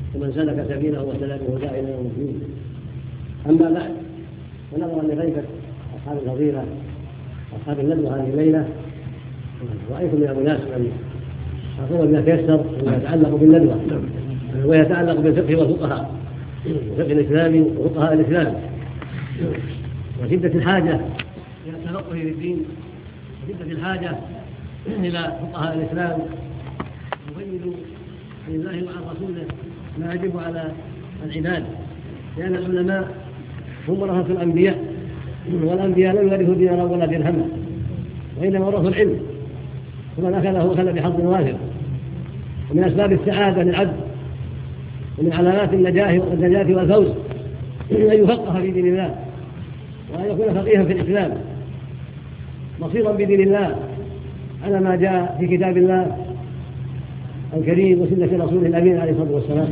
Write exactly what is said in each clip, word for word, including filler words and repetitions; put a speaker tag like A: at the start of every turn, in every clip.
A: ومن سلك سبيله وسلك هدى إلى يوم الدين. أما بعد، ونظرا لغيبة أصحاب الفضيلة أصحاب الندوة هذه الليلة، رأيكم يا مناسب أن أقول بما تيسر وما يتعلق بالندوة ويتعلق بالفقه والفقهاء، الفقه الإسلامي وفقهاء الإسلام، وشدة الحاجة إلى التفقه في الدين، وشدة الحاجة إلى فقهاء الإسلام يبين عن الله وعن رسوله ما يجب على العباد، لأن العلماء هم ورثة الأنبياء، والأنبياء لم يورثوا دينارا ولا درهما، وإنما ورثوا العلم، ومن أخذه أخذ بحظ وافر. ومن أسباب السعادة للعبد ومن علامات النجاة والنجاة والفوز أن يفقه في دين الله، وأن يكون فقيها في الإسلام بصيرا بدين الله على ما جاء في كتاب الله الكريم وسنة رسوله الأمين عليه الصلاة والسلام.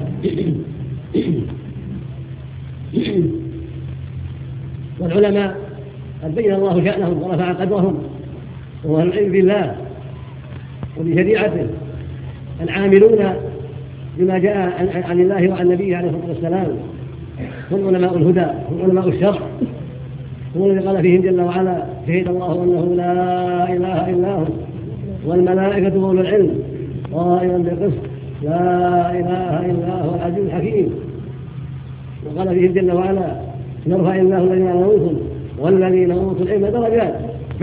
A: والعلماء قد بين الله شأنهم ورفع قدرهم، وهو العلم بالله وبشريعته، العاملون بما جاء عن الله وعن نبيه عليه الصلاة والسلام، هم علماء الهدى، هم علماء الشرع، هم الذي قال فيهم جل وعلا: شهد الله أنه لا إله إلا هو والملائكة وأولو العلم قائما بالقسط لا إله إلا هو العزيز الحكيم. وقال فيهم جل وعلا: نرفع الله الذين آمنوا والذين أوتوا العلم درجات.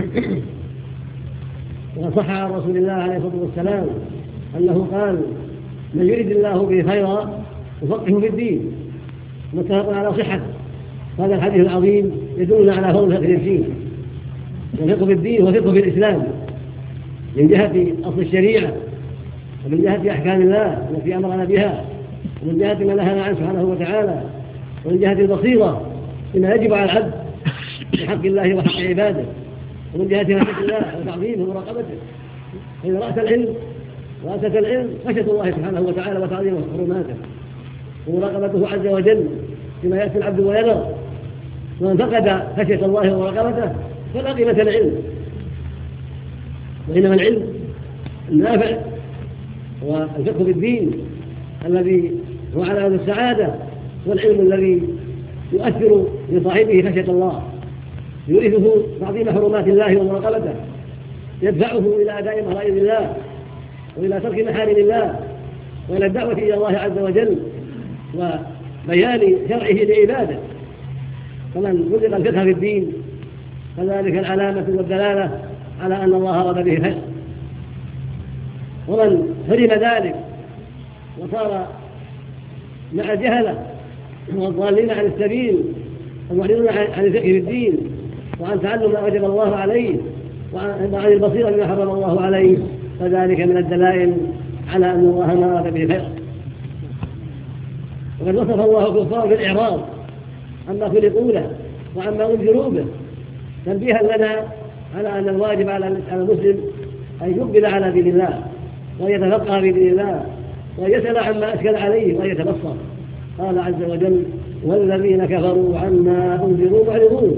A: وقد صح عن رسول الله عليه الصلاة والسلام أنه قال: من يريد الله به خيرا يفقهه في الدين، متفق على صحته. هذا الحديث العظيم يدلنا على فضل فقه الدين، والفقه في الدين هو فقه في الإسلام من جهة أصل الشريعة، ومن جهة أحكام الله التي أمرنا بها، ومن جهة ما نهانا عنه سبحانه وتعالى، ومن جهة البصيرة بما يجب على العبد بحق الله وحق عباده، ومن جهة خشية الله وتعظيمه ومراقبته. فإن رأس العلم رأسة العلم خشية الله سبحانه وتعالى وتعظيمه وحرماته ومراقبته عز وجل بما يأتي العبد وينظر. ومن فقد خشية الله ومراقبته فلا قيمة العلم. وإنما العلم النافع والفقه بالدين الذي هو علامة السعادة، والعلم الذي يؤثر لصاحبه خشية الله، يورثه تعظيم حرمات الله ومراقبته، يدفعه إلى أداء فرائض الله وإلى ترك محارم الله وإلى الدعوة إلى الله عز وجل وبيان شرعه لعباده. فمن رزق الفقه في الدين فذلك العلامة والدلالة على أن الله أراد به خير. ومن حرم ذلك وصار مع الجهلة والضالين عن السبيل والمعرضين عن الفقه في الدين وعن تعلم ما وجب الله عليه وعن البصيرة بما حرم الله عليه، فذلك من الدلائل على أن الله ما أراد به خير. وقد وصف الله الكفار بالإعراض عما خلقوا له وعما أنذروا به، تنبيها لنا على أن الواجب على المسلم أن يقبل على دين الله وأن يتفقه في دين الله وأن يسأل عما أشكل عليه وأن يتبصر. قال عز وجل: والذين كفروا عما أنذروا معرضون.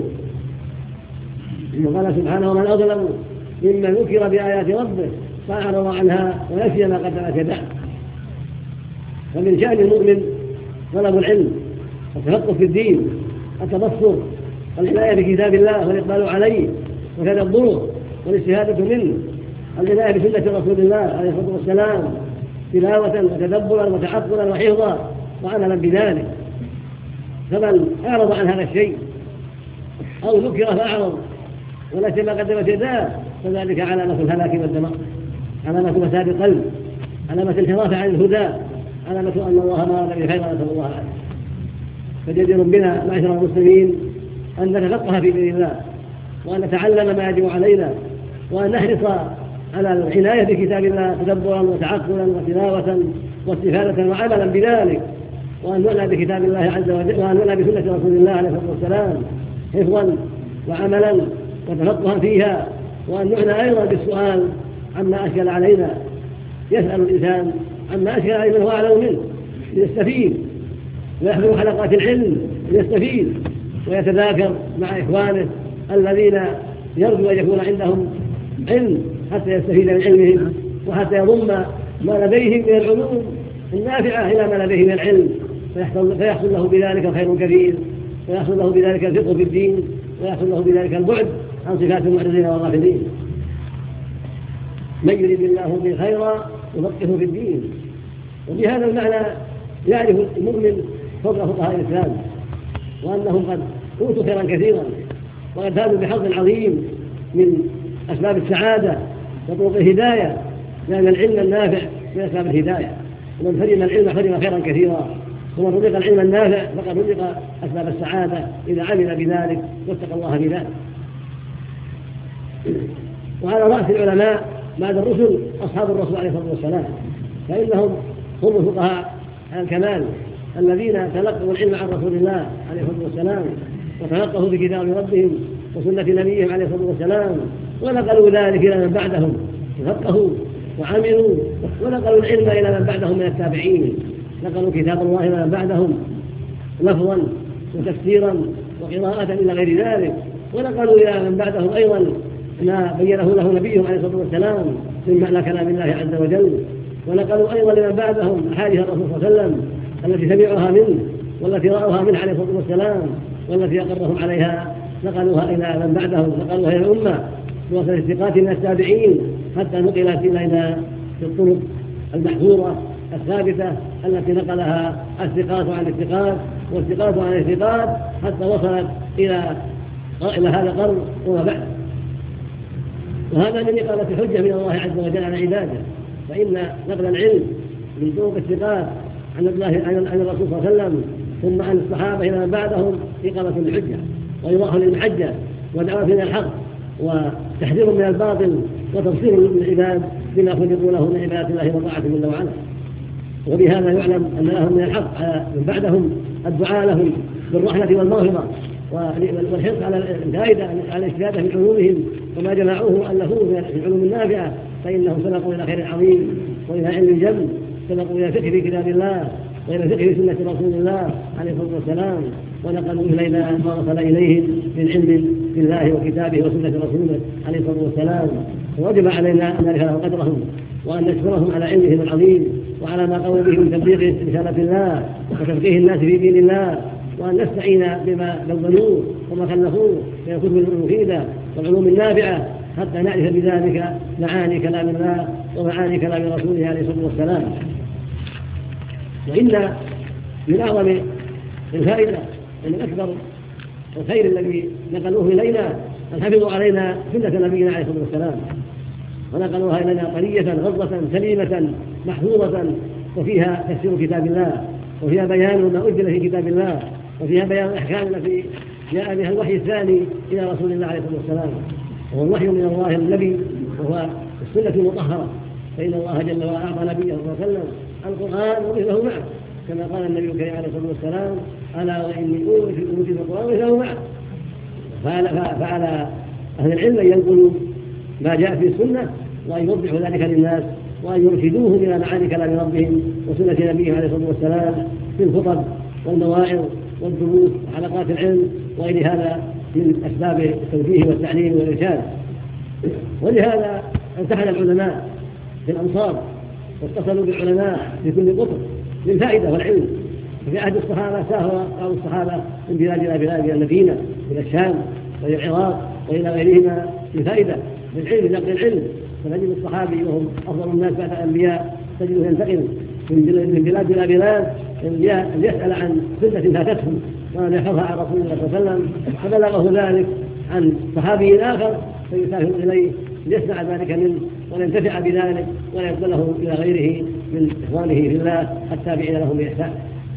A: وقال سبحانه: ومن أظلم ممن ذكر بآيات ربه فأعرض عنها ونسي ما قدمت يداه. فمن شأن المؤمن طلب العلم والتفقه في الدين، التبصر والعناية بكتاب الله والإقبال عليه وتدبره والاستفادة منه، العناية بسنة رسول الله عليه الصلاة والسلام تلاوة وتدبرا وتعقلا وحفظا وعملا بذلك. فمن أعرض عن هذا الشيء أو ذكر فأعرض ونسي ما قدمت يداه فذلك علامة الهلاك والدمار، علامة فساد القلب، علامة الانحراف عن الهدى، علامة أن الله ما أراد به خيرا، نسأل الله العافية. فجدير بنا معشر المسلمين أن نتفقه في دين الله وأن نتعلم ما يجب علينا وأن نحرص على العناية بكتاب الله تدبرا وتعقلا وتلاوة واستفادة وعملا بذلك، وأن نعنى بكتاب الله عز وجل وأن نعنى بسنة رسول الله عليه الصلاة والسلام حفظا وعملا وتفقها فيها، وأن نعنى أيضا بالسؤال عما أشكل علينا. يسأل الإنسان عما أشكل عليه من هو أعلم منه ليستفيد، ويحضر حلقات العلم ليستفيد، ويتذاكر مع إخوانه الذين يرجو أن يكون عندهم علم حتى يستفيد من علمهم وحتى يضم ما لديهم من العلوم النافعة إلى ما لديه من العلم، فيحصل, فيحصل له بذلك خير كثير، ويحصل له بذلك الفقه في الدين، ويحصل له بذلك البعد عن صفات المعتزلة والرافضين. من يريد الله به خيرا يفقهه في الدين. وبهذا المعنى يعرف المؤمن فضل فقهاء الإسلام، وأنهم قد أوتوا خيرا كثيرا، وقد فازوا بحظ عظيم من أسباب السعادة وطرق الهداية، لأن العلم النافع من أسباب الهداية، ومن فرم العلم فرم خيرا كثيرا، ومن رزق العلم النافع فقد رزق أسباب السعادة إذا عمل بذلك واتقى الله بذلك. وعلى رأس العلماء بعد الرسل أصحاب الرسول عليه الصلاة والسلام، فإنهم هم الفقهاء الكمال الذين تلقوا العلم عن رسول الله عليه الصلاة والسلام، وتلقوا بكتاب ربهم وسنة نبيهم عليه الصلاة والسلام، ونقلوا ذلك إلى من بعدهم، تفقهوا وعملوا ونقلوا العلم إلى من بعدهم من التابعين، نقلوا كتاب الله إلى من بعدهم لفظا وتفسيرا وقراءة إلى غير ذلك، ونقلوا إلى من بعدهم أيضا ما بينه له نبيهم عليه الصلاة والسلام من معنى كلام الله عز وجل، ونقلوا أيضا لمن بعدهم أحاديث الرسول صلى الله عليه وسلم التي سمعوها منه والتي رأوها منه عليه الصلاة والسلام والتي أقرهم عليها، نقلوها إلى من بعدهم، نقلوها إلى الأمة بواسطة الثقات من التابعين، حتى نقلت إلى الطرق المحفورة الثابتة التي نقلها الثقات عن الثقات والثقات عن الثقات، حتى وصلت إلى إلى هذا القرن وما بعد. وهذا من إقامة الحجة من الله عز وجل على عباده، فإن نقل العلم من طرق الثقات عن الله عن الرسول صلى الله عليه وسلم ثم عن الصحابة إلى من بعدهم إقامة الحجة وإيضاح للمحجة ودعوة إلى الحق وتحذير من الباطل وتبصير للعباد بما خلقوا له من عبادة الله وطاعته جل وعلا. وبهذا يعلم أن لهم من الحق من بعدهم الدعاء لهم بالرحمة والمغفرة والحرص على الفائدة على الاستفادة من علومهم وما جمعوه ألفوه من العلوم النافعة، فإنهم سبقوا إلى خير عظيم وإلى علم جم، سبقوا إلى الفقه في كتاب الله وإلى الفقه في سنة رسول الله عليه الصلاة والسلام، ونقلوا إلينا ما وصل إليهم من علم بالله وكتابه وسنة رسوله عليه الصلاة والسلام. ووجب علينا أن نعرف له قدرهم وأن نشكرهم على علمهم العظيم وعلى ما قاموا به من تبليغ رسالة الله وتفقيه الناس في دين الله، وأن نستعين بما بذلوه وما خلفوه من الكتب المفيدة والعلوم النافعة حتى نعرف بذلك معاني كلام الله ومعاني كلام رسوله عليه الصلاة والسلام. وإن من أعظم الفائدة ومن أكبر الخير الذي نقلوه إلينا أن حفظوا علينا سنة نبينا عليه الصلاة والسلام، ونقلوها إلينا طرية غضة سليمة محفوظة، وفيها تفسير كتاب الله، وفيها بيان ما أجل في كتاب الله، وفيها بيان الأحكام التي جاء بها الوحي الثاني إلى رسول الله عليه الصلاة والسلام، وهو الوحي من الله النبي وهو السنة المطهرة، فإن الله جل وعلا أعطى نبيه صلى الله عليه وسلم القرآن ومثله معه، كما قال النبي الكريم عليه الصلاة والسلام: ألا وإني أوتي القرآن ومثله معه. فعلى أهل العلم أن ينقلوا ما جاء في السنة وأن يوضحوا ذلك للناس وأن يرشدوهم إلى معاني كلام ربهم وسنة نبيه عليه الصلاة والسلام في الخطب والمواعظ والدروس وحلقات العلم وغير هذا من أسباب التوجيه والتعليم والإرشاد. ولهذا امتحن العلماء في الأمصار واتصلوا بالعلماء في كل قطر للفائدة والعلم. في عهد الصحابة سافر بعض الصحابة من بلاد إلى بلاد، إلى المدينة إلى الشام وإلى العراق وإلى غيرهما للفائدة بالعلم نقل العلم، فنجد الصحابي وهم أفضل الناس بعد الأنبياء تجده ينتقل من بلاد إلى بلاد ليسأل عن سنة فاتتهم وأن يحفظها عن رسول الله صلى الله عليه وسلم، فبلغه ذلك عن صحابي آخر فيسافر إليه ليسمع ذلك منه وينتفع بذلك وينقله إلى غيره من إخوانه في الله التابعين لهم بإحسان.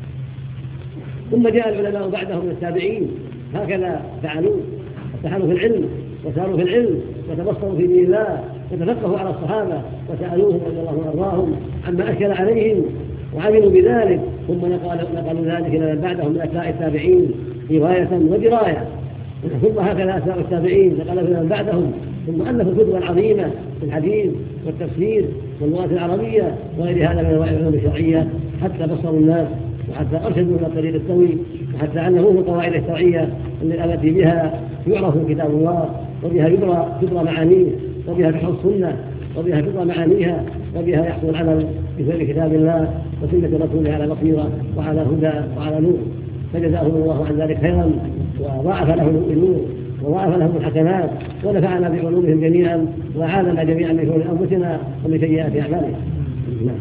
A: ثم جاء العلماء بعدهم من التابعين هكذا فعلوا، فتحنوا في العلم وساروا في العلم وتبصروا في دين الله وتفقهوا على الصحابة وسألوهم رضي الله وارضاهم عما أشكل عليهم وعملوا بذلك، ثم نقلوا ذلك إلى من بعدهم من أتباع التابعين رواية ودراية، ثم هكذا أتباع التابعين نقلوا إلى من بعدهم، ثم ألفوا الكتب العظيمة في الحديث والتفسير واللغة العربية وغير هذا من العلوم الشرعية، حتى بصروا الناس وحتى أرشدوا إلى الطريق السوي وحتى علموهم القواعد الشرعية التي بها يعرف كتاب الله وبها يدرى تدرى معانيه وبها تحفظ السنة وبها تدرى معانيها وبها يحصل العمل بفعل كتاب الله وسنة رسوله على بصيرة وعلى هدى وعلى نور، فجزاهم الله عن ذلك خيرا وضاعف لهم النور وضاعف لهم الحسنات ونفعنا بعلومهم جميعا وأعاننا جميعا من شرور أنفسنا ومن سيئات أعمالنا. نعم.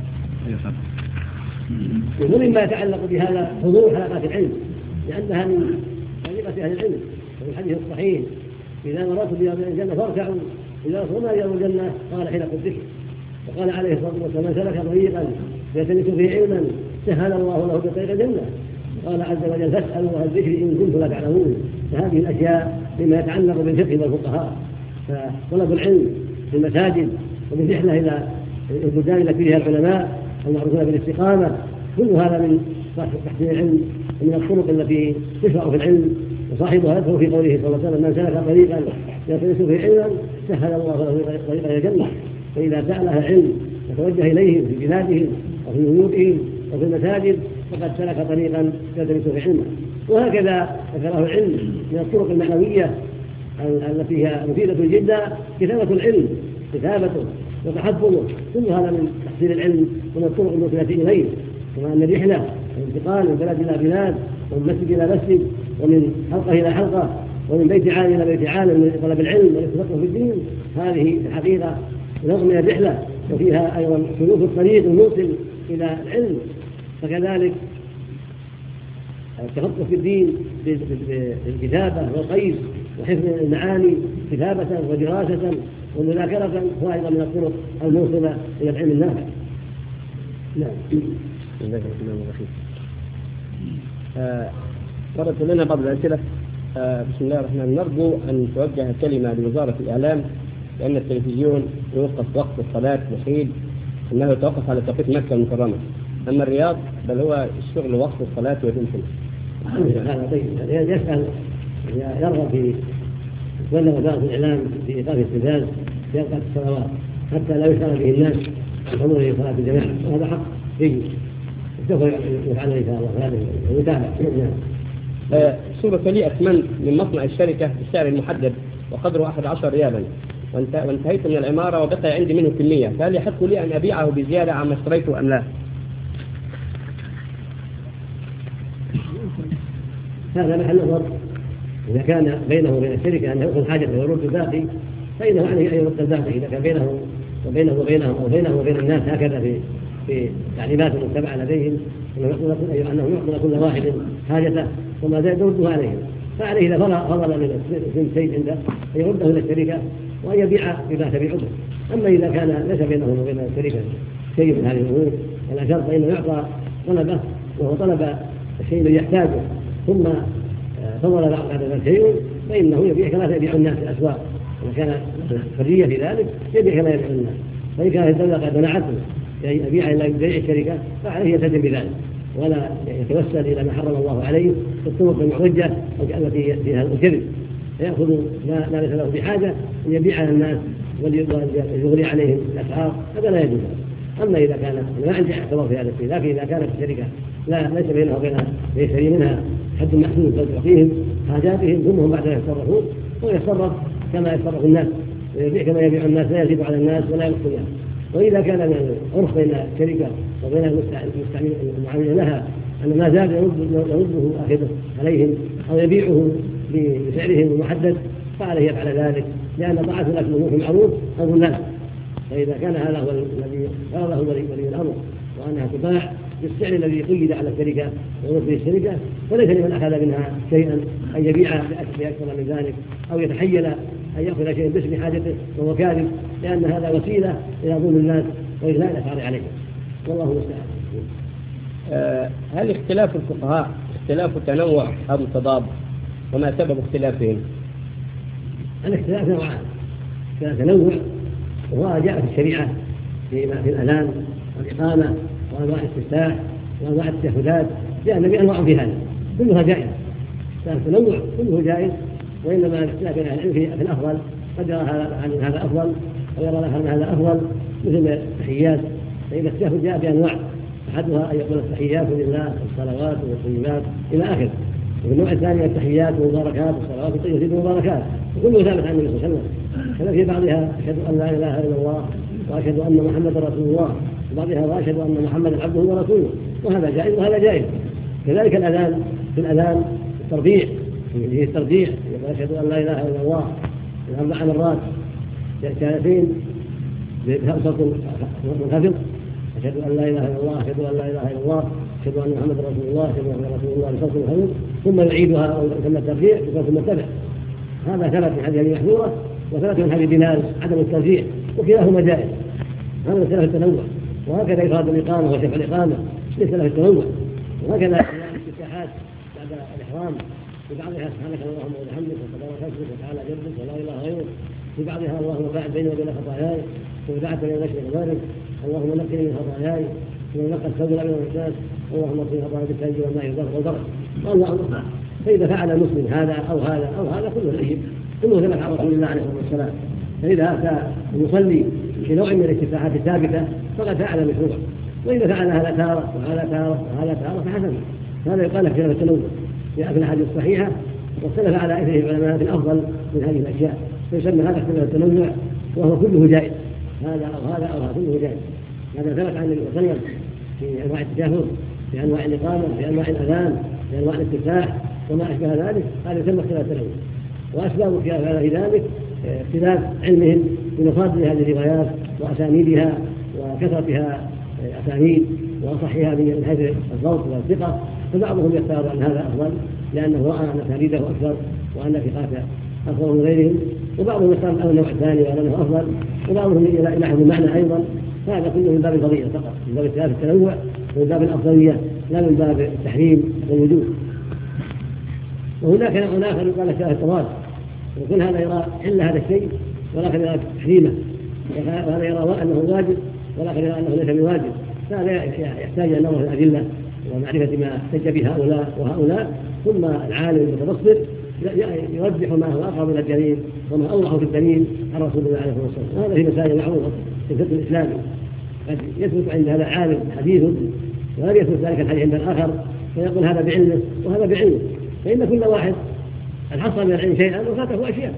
A: ومما يتعلق بهذا حضور حلقات العلم لأنها من طريقة أهل العلم، وفي الحديث الصحيح إذا مررتم برياض الجنة فاركعوا، إذا وصلنا رياض الجنة قال حلق الذكر. وقال عليه الصلاة والسلام من سلك طريقا يلتمس فيه علما سهل الله له بطريق الجنة. قال عز وجل فاسألوا أهل الذكر إن كنتم لا تعلمون. فهذه الأشياء مما يتعلق بالفقه والفقهاء، فطلب العلم في المساجد وبالرحلة إلى البلدان التي فيها العلماء المعروفون بالاستقامة، كل هذا من تحسين العلم ومن الطرق التي تشرع في العلم، وصاحبها يذكر في قوله صلى الله عليه وسلم من سلك طريقا يلتمس فيه علما سهل الله له طريق الى الجنه. فاذا سال اهل العلم وتوجه اليهم في بلادهم وفي بيوتهم وفي المساجد فقد سلك طريقا يلتمس فيه علما. وهكذا ذكره العلم من الطرق المعنويه التي هي مفيده جدا كتابه العلم، كتابته وتحفظه، كل هذا من تحصيل العلم ومن الطرق الموصله اليه. كما ان الرحله والانتقال من بلد الى بلاد ومن مسجد الى مسجد ومن حلقه الى حلقه ومن بيت عالم الى بيت عالم من طلب العلم والتفقه في الدين، هذه الحقيقه نوع من الرحله وفيها ايضا سلوك الطريق الموصل الى العلم. فكذلك التفقه في الدين بالكتابه والقيد وحفظ المعاني كتابه ودراسه ومذاكره هو ايضا من الطرق الموصله الى العلم النافع. نعم.
B: بسم الله الرحمن الرحيم. مرت لنا بعض الأسئلة. آه بسم الله الرحمن الرحيم. نرجو أن توجه كلمة لوزارة الإعلام لأن التلفزيون يوقف وقت الصلاة وحيد أنه يتوقف على توقيت مكة المكرمة، أما الرياض بل هو الشغل وقت الصلاة ويمكن.
A: هذا طيب يسأل يرغب في بلغ وزارة الإعلام في إيقاف التلفاز في أوقات الصلوات حتى لا يشغل به الناس بحضور صلاة الجماعة، وهذا حق يجب سوف يفعل إن شاء الله هذا ويتابع.
B: صورة لي أثمن من مصنع الشركة بالسعر المحدد وقدره أحد عشر ريالا وانتهيت من العمارة وبقي عندي منه كمية، فهل يحق لي أن أبيعه بزيادة عما اشتريته أم لا؟
A: هذا محل نظر. إذا كان بينه وبين الشركة أن يأخذ حاجة ويرد الباقي فإنه عليه أن يرد الباقي. إذا كان بينه وبينه وبينهم أو بينه وبين الناس هكذا في في تعليمات المتبعة لديهم أنه يعطي كل واحد حاجته ثم يردها عليهم، فعليه إذا فضل من شيء عنده أن يرده إلى الشركة وأن يبيع بما تبيع به. أما إذا كان ليس بينه وبين الشركة شيء من هذه الأمور ولا شرط فإنه يعطى طلبه وهو طلب الشيء الذي يحتاجه ثم فضل بعد ذلك شيء فإنه يبيع كما يبيع الناس في الأسواق. إذا كان حرية في ذلك يبيع كما يبيع الناس، فإن كان الدولة قد منعته يبيع إلى بيع الشركة فعليه يلتزم بذلك ولا يتوسل إلى ما حرم الله عليه في الطرق المحرجة التي فيها الكذب، فيأخذ ما ليس له بحاجة أن يبيع على الناس ويغري عليهم الأسعار، هذا لا يجوز. أما إذا كانت ما عندي اعتبار في هذا الشيء، لكن إذا كانت الشركة لا ليس بينها وبين يشتري منها حد محدود بل تعطيهم حاجاتهم ثم هم بعد يتصرفون ويتصرف كما يتصرف الناس ويبيع كما يبيع الناس، لا يزيد على الناس ولا ينقص الناس. وإذا كان من العرف بين الشركة وبين المستعمل المعامل لها أن ما زاد يرده آخذه عليهم أو يبيعه بسعرهم المحدد فعليه يفعل ذلك، لأن طاعة الأكل في المعروف أمر الناس. فإذا كان هذا هو الذي قال ولي الأمر وأنها تباع بالسعر الذي قيد على الشركة ونصف الشركة فليس لمن أخذ منها شيئا أن يبيع بأكثر من ذلك أو يتحيل أن يأخذ شيئا باسم حاجته وهو كاذب، لأن هذا وسيلة إلى ظلم الناس وإغلاء الأسعار عليهم، والله المستعان.
B: أه هل اختلاف الفقهاء اختلاف تنوع أو تضاد؟ وما سبب اختلافهم؟
A: الاختلاف نوعان، تنوع وهو جاء في الشريعة في الأذان والإقامة وأنواع الاستفتاح وأنواع التشهدات، جاء النبي أنواع في هذا كلها جائزة. التنوع كله جائز، وإنما الاختلاف بين أهل العلم في الأفضل، قد يرى هذا أفضل ويرى هذا أفضل، مثل التحيات. فإذا التشهد جاء بأنواع، أحدها أن يقول التحيات لله والصلوات والطيبات إلى آخره، والنوع الثاني التحيات والمباركات والصلوات والطيبات والمباركات، وكله ثابت عن النبي صلى الله عليه وسلم. كما في بعضها أشهد أن لا إله إلا الله وأشهد أن محمدا رسول الله، وبعضها وأشهد أن محمدا عبده ورسوله، وهذا جائز وهذا جائز. كذلك الأذان، في الأذان التربيع، فيه التربيع، أشهد أن لا إله إلا الله أربع مرات شهادتين بصوت منخفض، أشهد أن لا إله إلا الله، أشهد أن لا إله إلا الله، أشهد أن محمدا رسول الله، أشهد أن رسول الله بصوت منخفض، ثم يعيدها أو ثم التربيع بصوت مرتفع. هذا ثبت من حديث محذورة وثبت من حديث بلال عدم الترجيح، وكلاهما جائز. هذا مسألة التنوع، وهكذا إفراد الإقامة وشفع الإقامة ليس له التنوع، وهكذا الافتتاحات بعد الإحرام في بعضها سبحانك اللهم وبحمدك وتبارك اسمك وتعالى جدك ولا إله غيرك، في بعضها اللهم باعد بيني وبين خطاياي وفي بعد بين المشرق والمغرب، اللهم نقني من خطاياي ونقى الثوب الأبيض والإحساس، اللهم اغفر خطاياي بالثلج والماء والبرد والبرد والله أكبر. فإذا فعل المسلم هذا أو هذا أو هذا كله طيب، كله ثبت عن رسول الله عليه الصلاة والسلام. فإذا أتى المصلي في نوع من الافتتاحات الثابتة فقد فعل مشروع، وإذا فعل هذا تارة وهذا تارة وهذا تارة فحسن. هذا يقال في خلاف التنوع في الأحاديث الصحيحة، واختلف على إثره العلماء في الأفضل من هذه الأشياء، فيسمى هذا اختلاف التنوع، وهو كله جائز، هذا أو هذا أو هذا كله جائز. هذا ثبت عن النبي صلى الله عليه وسلم في أنواع التشهد، في أنواع الإقامة، في أنواع الأذان، في أنواع الافتتاح وما أشبه ذلك. هذا يسمى اختلاف التنوع، وأسباب في ذلك اختلاف علمهم بمصادر هذه الروايات وأسانيدها وكثرتها أسانيد وأصحها من حيث الضبط والثقة. فبعضهم يختار أن هذا أفضل لأنه رأى أن أسانيده أكثر وأن ثقاته أفضل من غيرهم، وبعضهم يختار أن النوع الثاني وأنه أفضل، وبعضهم يلاحظ المعنى أيضا. فهذا كله من باب الفضيلة فقط، من باب اختلاف التنوع ومن باب الأفضلية لا من باب التحريم والوجوب. وهناك نوع آخر يقال اختلاف التضاد، وكل هذا يرى حل هذا الشيء والآخر يرى تحريمه، وهذا يرى أنه واجب والآخر يرى أنه ليس بواجب. فهذا يحتاج إلى نظر في الأدلة ومعرفة ما احتج به هؤلاء وهؤلاء، ثم العالم المتبصر يرجح ما هو أقرب إلى الدليل وما أوضح في الدليل عن رسول الله عليه الصلاة والسلام. هذا في مسائل معروفة في الفقه الإسلامي، قد يثبت عند هذا العالم حديث ولا يثبت ذلك الحديث عند الآخر، فيقول هذا بعلمه وهذا بعلمه، فإن كل واحد الحصل من العلم شيئا وفاته أشياء،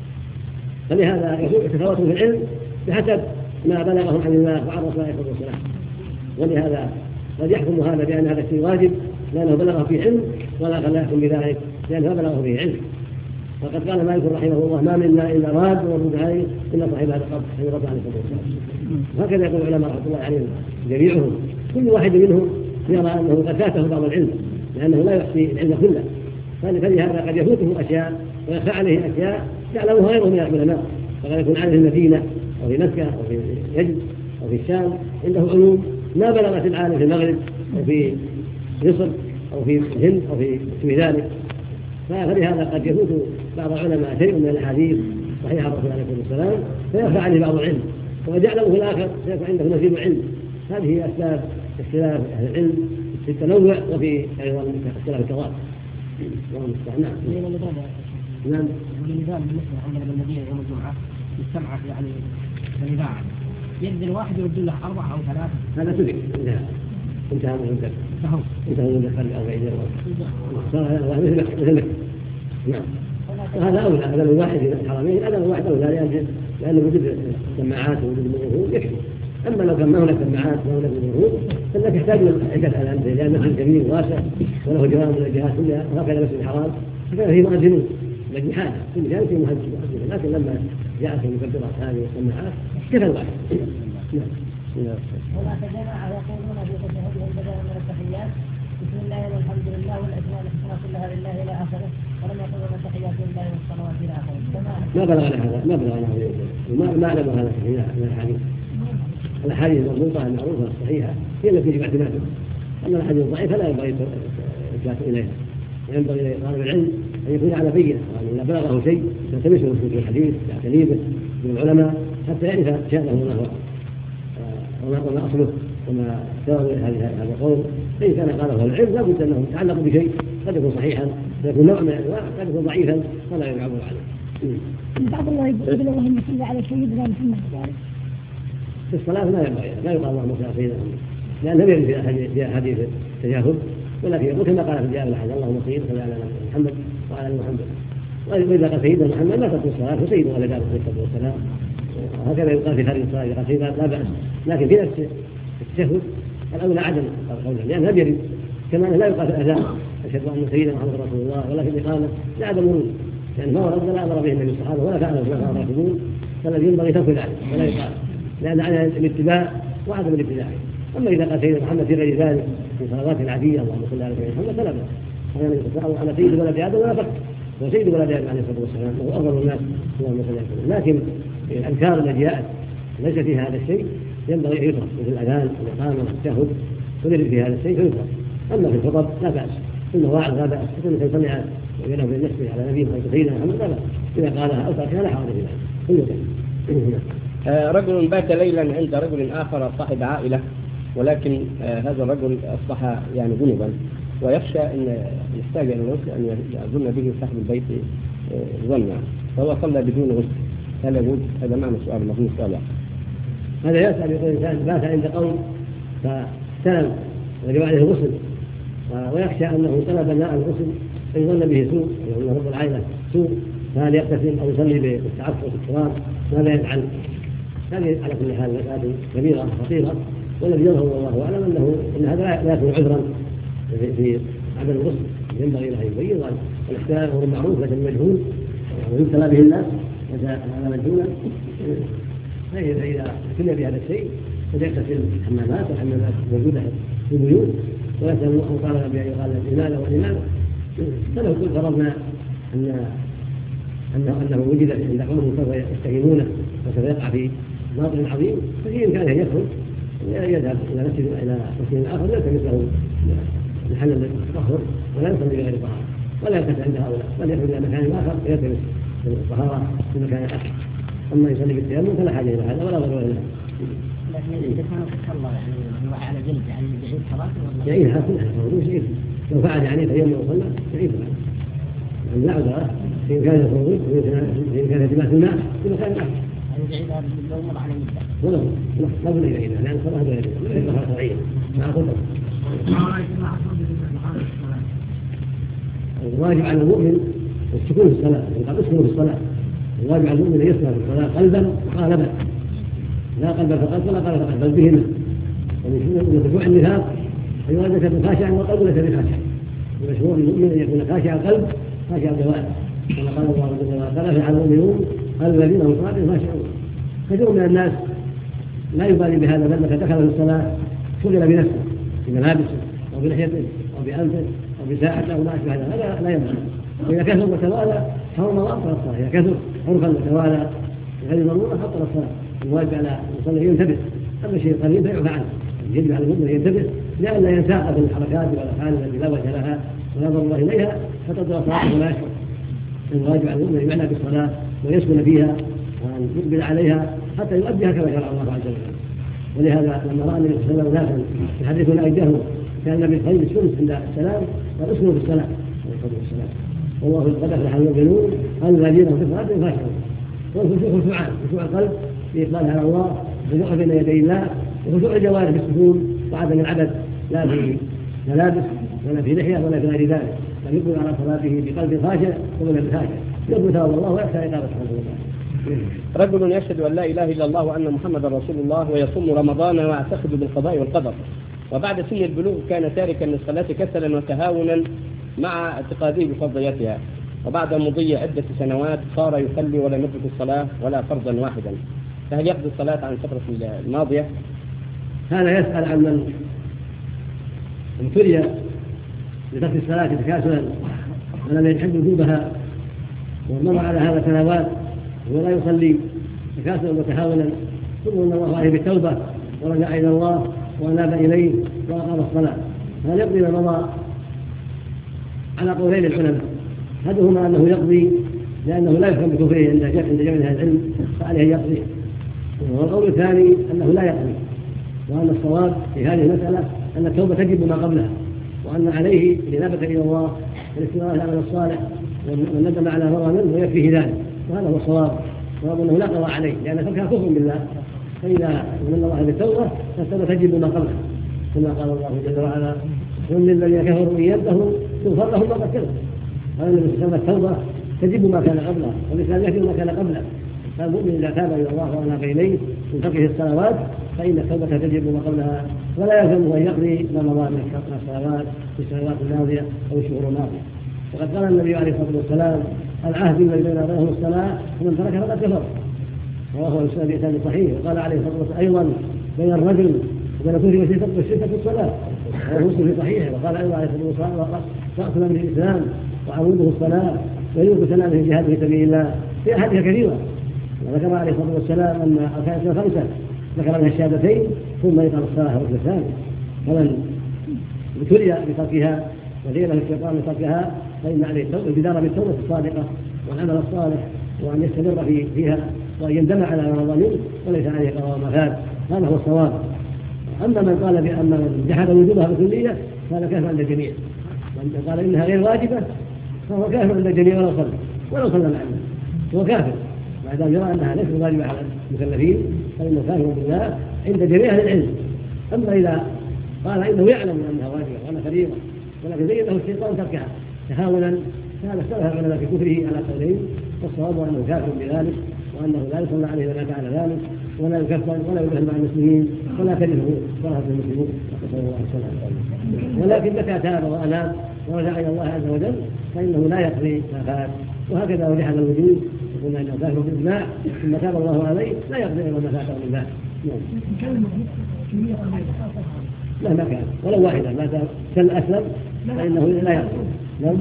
A: فلهذا يتفاوتون في العلم بحسب ما بلغهم عن الله وعن رسول الله صلى الله عليه وسلم. ولهذا قد يحكم هذا بأن هذا الشيء واجب لأنه بلغه في علم، ولا لا يحكم بذلك لأنه بلغه في علم. وقد قال مالك رحمه الله ما منا إلا راد ومرد عليه إلا صاحب هذا القبر حين رد عليه الصلاة والسلام. هكذا يقول العلماء رحمه الله عليهم جميعهم، كل واحد منهم يرى أنه قد فاته بعض العلم لأنه لا يحصي العلم كله، فلهذا قد يفوته أشياء ويخفى عليه أشياء يعلمها غيره من العلماء، فقد يكون عليه المدينة أو في مكة أو في نجد أو في الشام عنده علوم ما بلغت العالم في المغرب أو في مصر أو في الهند أو في اسم ذلك. فلهذا قد يفوت بعض العلماء شيء من الأحاديث صحيحة الرسول عليه الصلاة والسلام فيخفى عليه بعض العلم، وقد يعلمه في الآخر فيكون عنده نزيل علم. هذه أسباب اختلاف أهل العلم في التنوع وفي أيضا اختلاف التضاد. نعم. نعم.
C: والنظام بالنسبة عندنا بالمدينة يوم الجمعة يستمع يعني الإذاعة ينزل واحد يرد له أربعة أو ثلاثة.
A: هذا تدرك انتهى انتهى من عندك انتهى من عندك أربعين يوم مثل مثل نعم. وهذا أولى هذا الواحد في الحرمين هذا الواحد أولى لأن لأن وجود السماعات ووجود الموجود يكفي. أما لو كان ما هناك سماعات ما هناك موجود فإنك تحتاج عدة آلاف لأن المسجد كبير واسع وله جوانب من الجهات كلها وهكذا المسجد الحرام فكان فيه مؤذنون لكن حاله في مكان فيه مؤذن لكن لما جاءت المكبرات هذه والسماعات كفى الواحد. نعم.
D: هناك جماعة يقولون في تشهدهم بدلا من التحيات بسم الله والحمد لله والأسماء الحسنى كلها لله إلى آخره، ولم يقولون التحيات لله والصلوات إلى آخره.
A: ما بلغنا هذا ما بلغنا هذا وما ما أعلم هذا من الحديث. الأحاديث المربوطة المعروفة الصحيحة هي التي يجب اعتمادها، أما الأحاديث الضعيفة لا ينبغي الإلتفات إليها. ينبغي لطالب العلم أن يكون على بينة وأن إذا بلغه شيء يلتمسه في الحديث يعتني به من العلماء حتى يعرف شأنه وما هو وما أصله وما سبب هذا القول. فإن كان قاله العلم لا بد أنه يتعلق بشيء قد يكون صحيحا فيكون نوع من الأنواع قد يكون ضعيفا فلا يعول عليه.
D: بعض الله يقول اللهم صل على سيدنا محمد
A: في الصلاة لا ينبغي لا يقال اللهم صل على سيدنا محمد لأن لم يرد في أحاديث التجاهل، ولكن يقول كما قال في الجامع الأحد اللهم صل على محمد وعلى آل محمد. وإذا قال سيدنا محمد لا تقول الصلاة فسيد ولد عليه الصلاة والسلام. وهكذا يقال في خارج الصلاة قال سيدنا لا بأس، لكن في نفس التشهد الأولى عدم قولها لأنه لم يرد، كما لا يقال في الأذان أشهد أن سيدنا محمد رسول الله، ولا في الإقامة لعدم ورود، لأن ما ورد لا أمر به النبي الصحابة ولا فعله الخلفاء الراشدون، فالذي ينبغي ترك ذلك ولا يقال، لأن على الاتباع وعدم الابتداع. أما إذا قال سيدنا محمد في غير ذلك في صلوات العادية اللهم صل على سيدنا محمد فلا بأس، أنا سيد ولد آدم ولا فقط، وسيد ولد آدم عليه الصلاة والسلام وهو أفضل الناس اللهم صل على سيدنا. لكن الأذكار التي جاءت ليس فيها هذا الشيء ينبغي أن يترك، مثل الأذان والإقامة والتشهد وليس في هذا الشيء فيترك. أما في الخطب لا بأس، إنه واعظ لا بأس، يكون يصلي وينه من نفسه على نبيه سيدنا محمد لا بأس، إذا قالها أو تركها لا حرج في ذلك.
B: آه رجل بات ليلا عند رجل آخر صاحب عائلة، ولكن آه هذا الرجل أصبح يعني جنبا ويخشى أن يحتاج إلى الغسل أن يظن به صاحب البيت آه ظنا، فهو صلى بدون غسل، هل يجوز؟ هذا معنى السؤال المفروض السؤال.
A: هذا يسأل يقول الإنسان بات عند قوم فاستلم وجب عليه الغسل ويخشى أنه طلب ماء الغسل فيظن به سوء، أن رب العائلة سوء، فهل يغتسل أو يصلي بالتعفف والتراب؟ ماذا يفعل؟ هذه على كل حال مسألة كبيرة خطيرة، والذي يظهر والله أعلم أنه أن هذا لا يكون عذرا في عدم الغسل، ينبغي له أن يبين والاحتيال أمر معروف لكن مجهول ويبتلى به الناس إذا كان مجهولا، فإذا ابتلي بهذا الشيء فليغتسل الحمامات والحمامات موجودة في البيوت ويسأل وطالب بأن يقال الإمالة والإمالة، فلو كنت فرضنا أن أنه أنه وجد عند قوم سوف يستهينونه وسوف يقع في باطل عظيم، ففي إمكانه أن يدخل يذهب إلى مسجد إلى مسجد آخر يلتمس له محل التطهر ولا يصلي بغير طهارة ولا يلتفت عند هؤلاء، بل يدخل إلى مكان آخر يلتمس الطهارة في مكان آخر. أما يصلي بالتيمم فلا حاجة إلى هذا ولا ضرورة إلى هذا.
C: لكن إذا كان في الله يعني هو على جلد يعني يعيد صلاته
A: يعيدها كلها موضوع يعيد، لو فعل يعني تيمم وصلى يعيدها يعني لا عذر في إمكان الخروج في إمكان التماس الماء في مكان آخر.
C: يعيدها لو مر على مدة.
A: ولا لا بد يعيدها لأن صلاة غير غير شرعية مع قدرة. الواجب على المؤمن السكون في الصلاة، قد اسكنوا في الصلاة، الواجب على المؤمن أن يسكن في الصلاة قلبا وقالبا، لا قلبا فقط ولا قالبا فقط بل بهما، ومن خشوع النفاق أن يكون خاشعا والقلب ليس بخاشع، المشروع للمؤمن أن يكون خاشع القلب خاشع الجوارح، كما قال الله جل وعلا فلا يفعل المؤمنون الذين هم صادقون خاشعون. كثير من الناس لا يبالي بهذا، بل متى دخل في الصلاة شغل بنفسه بملابسه أو بلحيته أو بأنفه أو بساعته أو ما أشبه هذا، هذا لا ينبغي. وإذا كثر وتوالى حرم وأبطل الصلاة، إذا كثر عرفا وتوالى غير ضرورة أبطل الصلاة. الواجب على المصلي ينتبه، أما شيء قليل فيعفى عنه، يجب على المؤمن ينتبه لئلا ينساق بالحركات والأفعال التي لا وجه لها ولا ضرورة إليها فتضر صلاته ولا يشعر. الواجب على المؤمن يعنى بالصلاة ويسكن فيها وأن يقبل عليها حتى يؤديها كما شرع الله عز وجل. ولهذا لما رأى النبي صلى الله عليه وسلم ناسا يحركون أيديهم كان النبي قيد الشمس عند السلام قال اسكنوا في الصلاة والسلام، والله قد أفلح المؤمنون الذين هم في صلاتهم خاشعون. والخشوع خشوعان، خشوع القلب بإقبال على الله وخشوع بين يدي الله، وخشوع الجوارح بالسكون وعدم العبث لا في ملابس ولا في لحية ولا في غير ذلك، بل يقبل على صلاته بقلب خاشع وقلب خاشع يقبل ثواب الله ويخشى عقابه سبحانه وتعالى.
B: رجل يشهد أن لا إله إلا الله وأن محمدا رسول الله ويصوم رمضان ويعتقد بالقضاء والقدر، وبعد سن البلوغ كان تاركا للصلاة كسلا وتهاونا مع اعتقاده بفضيلتها، وبعد مضي عدة سنوات صار يصلي ولم يترك الصلاة ولا فرضا واحدا، فهل يقضي الصلاة عن الفترة الماضية؟
A: هذا يسأل عن من ابتلي بترك الصلاة تكاسلا ولم يحب وجوبها ومر على هذا سنوات ولا يصلي تكاسلا وتهاونا، ثم ان الله عليه بالتوبة ورجع إلى الله وأناب إليه وأقام الصلاة، هل يقضي ما مضى؟ على قولين العلماء، أحدهما أنه يقضي لأنه لا يفهم بكفره عند جميع أهل العلم فعليه أن يقضي، والقول الثاني أنه لا يقضي، وأن الصواب في هذه المسألة أن التوبة تجب ما قبلها، وأن عليه الإنابة إلى الله والاستمرار على العمل الصالح والندم على مرة منه ويكفيه ذلك، وهذا هو الصواب، وهو أنه لا قضاء عليه لأن تركها كفر بالله، فإذا من الله بالتوبة فالتوبة تجب ما قبلها، كما قال الله جل وعلا قل للذين كفروا إن ينتهوا يغفر لهم ما قد سلف. قال النبي صلى الله عليه وسلم التوبة تجب ما كان قبلها والإسلام يكفي ما كان قبله، فالمؤمن إذا تاب إلى الله وأناب إليه من تركه الصلوات فإن التوبة تجب ما قبلها ولا يلزمه أن يقضي ما مضى من الصلوات في السنوات الماضية أو الشهور الماضية. وقد قال النبي عليه الصلاة والسلام: العهد الذي بين بينهم الصلاة ومن تركها فقد كفر. وهو الإسلام بإسناد صحيح. وقال عليه الصلاة والسلام أيضا: بين الرجل وبين كفر والشرك الصلاة. وهو مسلم في صحيحه. وقال أيضا عليه الصلاة والسلام: رأس من الإسلام وعموده الصلاة ويوم سلامه الجهاد في سبيل الله. في أحاديث كثيرة. وذكر عليه الصلاة والسلام أن أركان الإسلام خمسة، ذكر منها الشهادتين ثم يقام الصلاة والركن الثاني. فمن ابتلي بتركها وزين الشيطان بتركها فإن عليه البدار بالتوبة الصادقة والعمل الصالح، وأن يستمر في فيها وأن يندم على ما مضى منه وليس عليه قضاء ما فات. هذا هو الصواب. أما من قال بأن من جحد وجوبها بالكلية فهذا كافر عند الجميع، ومن قال إنها غير واجبة فهو كافر عند الجميع ولو صلى ولو صلى معنا هو كافر، ما دام يرى أنها ليست واجبة على المكلفين فإنه كافر بالله عند جميع أهل العلم. أما إذا قال إنه يعلم أنها واجبة وأنها فريضة ولكن زين له الشيطان تركها تهاونا فهذا اختلف العلماء في كفره على قولين، والصواب أنه كافر بذلك وأنه لا يصلى عليه ولا فعل ذلك ولا يكفر ولا يدخل مع المسلمين ولا تجده صلاة المسلمين صلى الله عليه وسلم. ولكن متى تاب وأناب ورجع إلى الله عز وجل فإنه لا يقضي ما فات. وهكذا وجحد الوجود يقولون أنه كافر بالإجماع ثم تاب الله عليه لا يقضي إلا ما فاته من ذلك. مهما كان ولو واحدة ما كان أسلم فإنه لا يقضي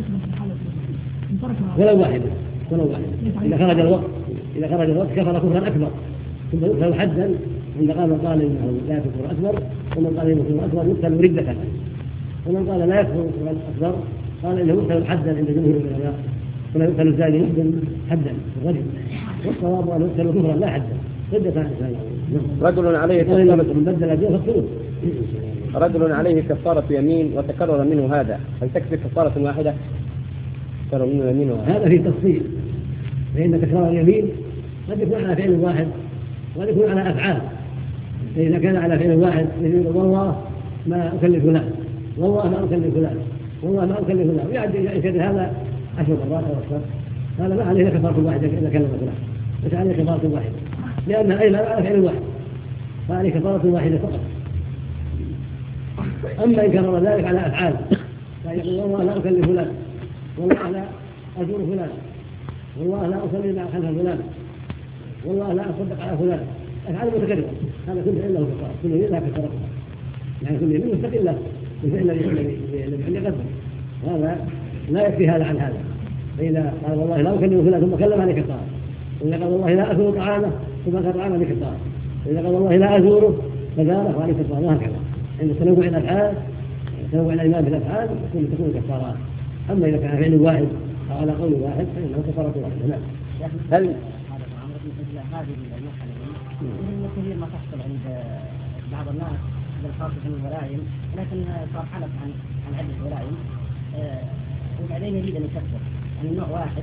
A: ولو واحدة ولو واحدة. إذا خرج الوقت إذا خرج الوقت كفر كفرا أكبر ثم يقتل حدا. عند قال من قال إنه لا كفر أكبر ومن قال إنه كفر أكبر يقتل ردة، ومن قال لا يكفر كفرا أكبر قال إنه يقتل حدا عند جمهور العلماء ولا يقتل الزاني يقتل حدا الرجل، والصواب أن يقتل كفرا لا حدا ردة عن الإنسان.
B: رجل عليه
A: كفارة من بدل الدين فاقتلوه.
B: رجل عليه كفارة يمين وتكرر منه هذا، هل تكفي كفارة واحدة؟ تكرر منه يمين واحد.
A: هذا فيه تفصيل، فإن تكرار اليمين قد يكون على فعل واحد وقد يكون على أفعال. فإذا كان على فعل واحد يقول والله ما أكلف فلان والله ما أكلف فلان والله ما أكلف فلان ويعد يشهد هذا عشر مرات أو أكثر، هذا ما عليه كفارة واحدة إذا كلم فلان، بس عليه كفارة واحدة لأنها أيضا على فعل واحد فعليه كفارة واحدة فقط. أما إن كرر ذلك على أفعال فيقول والله لا أكلف فلان والله لا أزور فلان والله لا أصلي مع خلف فلان والله لا أصدق على فلان، أفعال متكررة هذا كل فعل له كفارة، كل يمين لها كفارة يعني كل يمين مستقلة بالفعل الذي عند قدر، هذا لا يكفي هذا عن هذا. فإذا قال والله لا أكلم فلان ثم كلم عليه كفارة، وإذا قال والله لا أكل طعامه ثم أكل طعامه بكفارة، وإذا قال والله لا أزوره فزاره وعليه كفارة، وهكذا عند تنوع الأفعال تنوع الإيمان بالأفعال تكون كفارات. أما إذا كان فعل واحد أو على قول واحد فإنه كفارة واحدة. نعم.
C: هل مثل هذه المرحلة من كثير ما تحصل عند بعض الناس بالخاصة من الولائم، لكن صار حلف عن عن عدة ولائم وبعدين يريد أن يكفر عن نوع واحد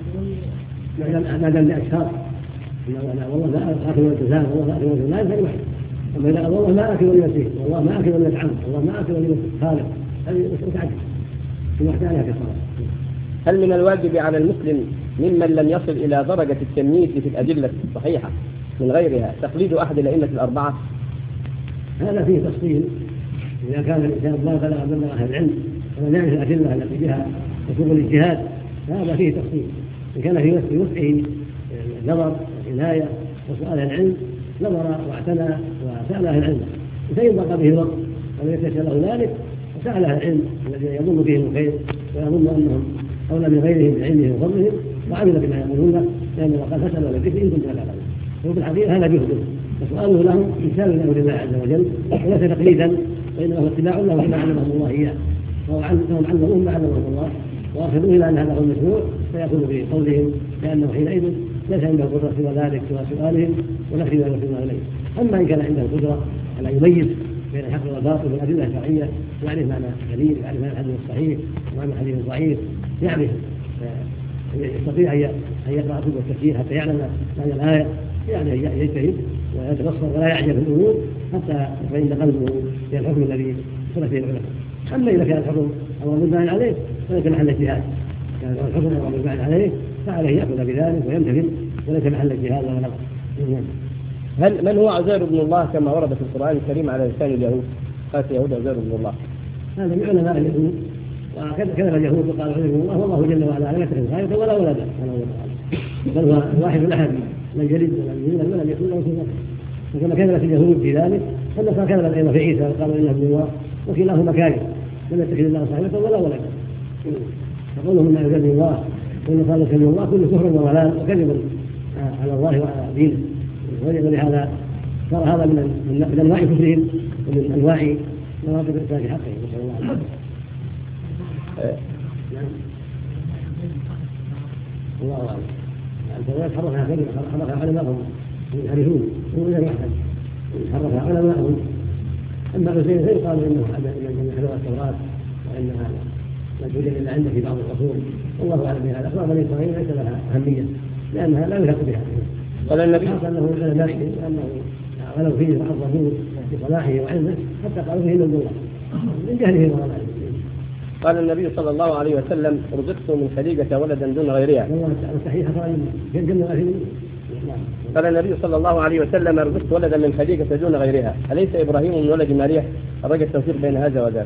A: ما دام لأشخاص والله لا أكل ولا تزال والله لا أكل ولا تزال فهي واحد. أما إذا قال والله ما أكل ولا يسير والله ما أكل ولا يتعمد والله ما أكل ولا يخالف هذه متعدد في واحدة عليها كفارة.
B: هل من الواجب على المسلم ممن لم يصل إلى درجة التمييز في الأدلة الصحيحة من غيرها تقليد أحد الأئمة الأربعة؟
A: هذا فيه تفصيل. إذا كان الإنسان لا بلغ بلغ أهل العلم ولم يعرف الأدلة التي بها يكون الاجتهاد هذا فيه تفصيل. إن كان في وسعه نظر وعناية وسؤال العلم نظر واعتنى وسأل أهل العلم، فإن ضاق به الوقت ولم يتيسر له ذلك وسأل أهل العلم الذين يظن بهم الخير ويظن أنهم أولى من غيرهم بعلمهم وفضلهم وعمل بما يقولون، لأنه قال فاسألوا أهل الذكر إن كنتم لا تعلمون. وفي الحقيقة هذا جهده وسؤاله لهم إمثال لأمر الله عز وجل وليس تقليدا، وإنما هو اتباع له فيما علمهم الله إياه، وهم علموهم ما علمهم الله وأخذوا إلى أن هذا هو المشروع فيأخذوا بقولهم، لأنه حينئذ ليس عنده قدرة سوى ذلك سوى سؤالهم ونفي ما يوصلون إليه. أما إن كان عنده قدرة على يميز بين الحق والباطل والأدلة الشرعية يعرف معنى الدليل يعرف معنى الحديث الصحيح ومعنى الحديث الضعيف يعرف يستطيع أن يقرأ كتب التفسير حتى يعلم معنى الآية، يعني يجتهد ويتبصر ولا يعجب في الأمور حتى يطمئن قلبه في الحكم الذي اختلف فيه العلماء. أما إذا كان الحكم أمر مبنى عليه فليس محل اجتهاد، كان الحكم أمر مبنى عليه فعليه يأخذ بذلك ويمتثل وليس محل اجتهاد ولا نظر.
B: هل من هو عزير بن الله كما ورد في القرآن الكريم على لسان اليهود؟ قالت اليهود عزير بن الله.
A: هذا من علماء اليهود، وكذب اليهود وقالوا عزير بن الله، والله جل وعلا لم يتخذ صاحبة ولا ولدا، بل هو واحد احد من جلد من يولد ولم يكن له كفوا. فكما كذبت اليهود في ذلك فالنصارى كذبت ايضا في عيسى وقالوا انه ابن الله، وكلاهما كاذب، لم يتخذ الله صاحبة ولا ولدا. فقولهم انه عزير بن الله والنصارى يكذبون الله كل كفر وضلال وكذب على الله وعلى دينه، ولهذا صار هذا من انواع كفرهم ومن انواع مواقف الانسان في حقه، نسال الله العافيه. الله اعلم. الفوائد حرفها كلمه حرفها علماءهم يعرفون هو غير واحد حرفها علماءهم. اما غزين غير قالوا انه من حلوى التوراه وانها لا توجد الا عندك في بعض العصور، والله اعلم بهذا. اخبار بني اسرائيل ليس لها اهميه لانها لا يلحق بها.
B: قال النبي
A: انه علماء انه غلوا فيه وعظموه بصلاحه وعلمه حتى قالوا فيه من الله من جهله وضلاله.
B: قال النبي صلى الله عليه وسلم: رزقت من خديجة ولدا دون غيرها. قال النبي صلى الله عليه وسلم: رزقت ولدا من خديجة دون غيرها، أليس إبراهيم من ولد ماريا؟ الرجل التوفيق بين هذا وذاك.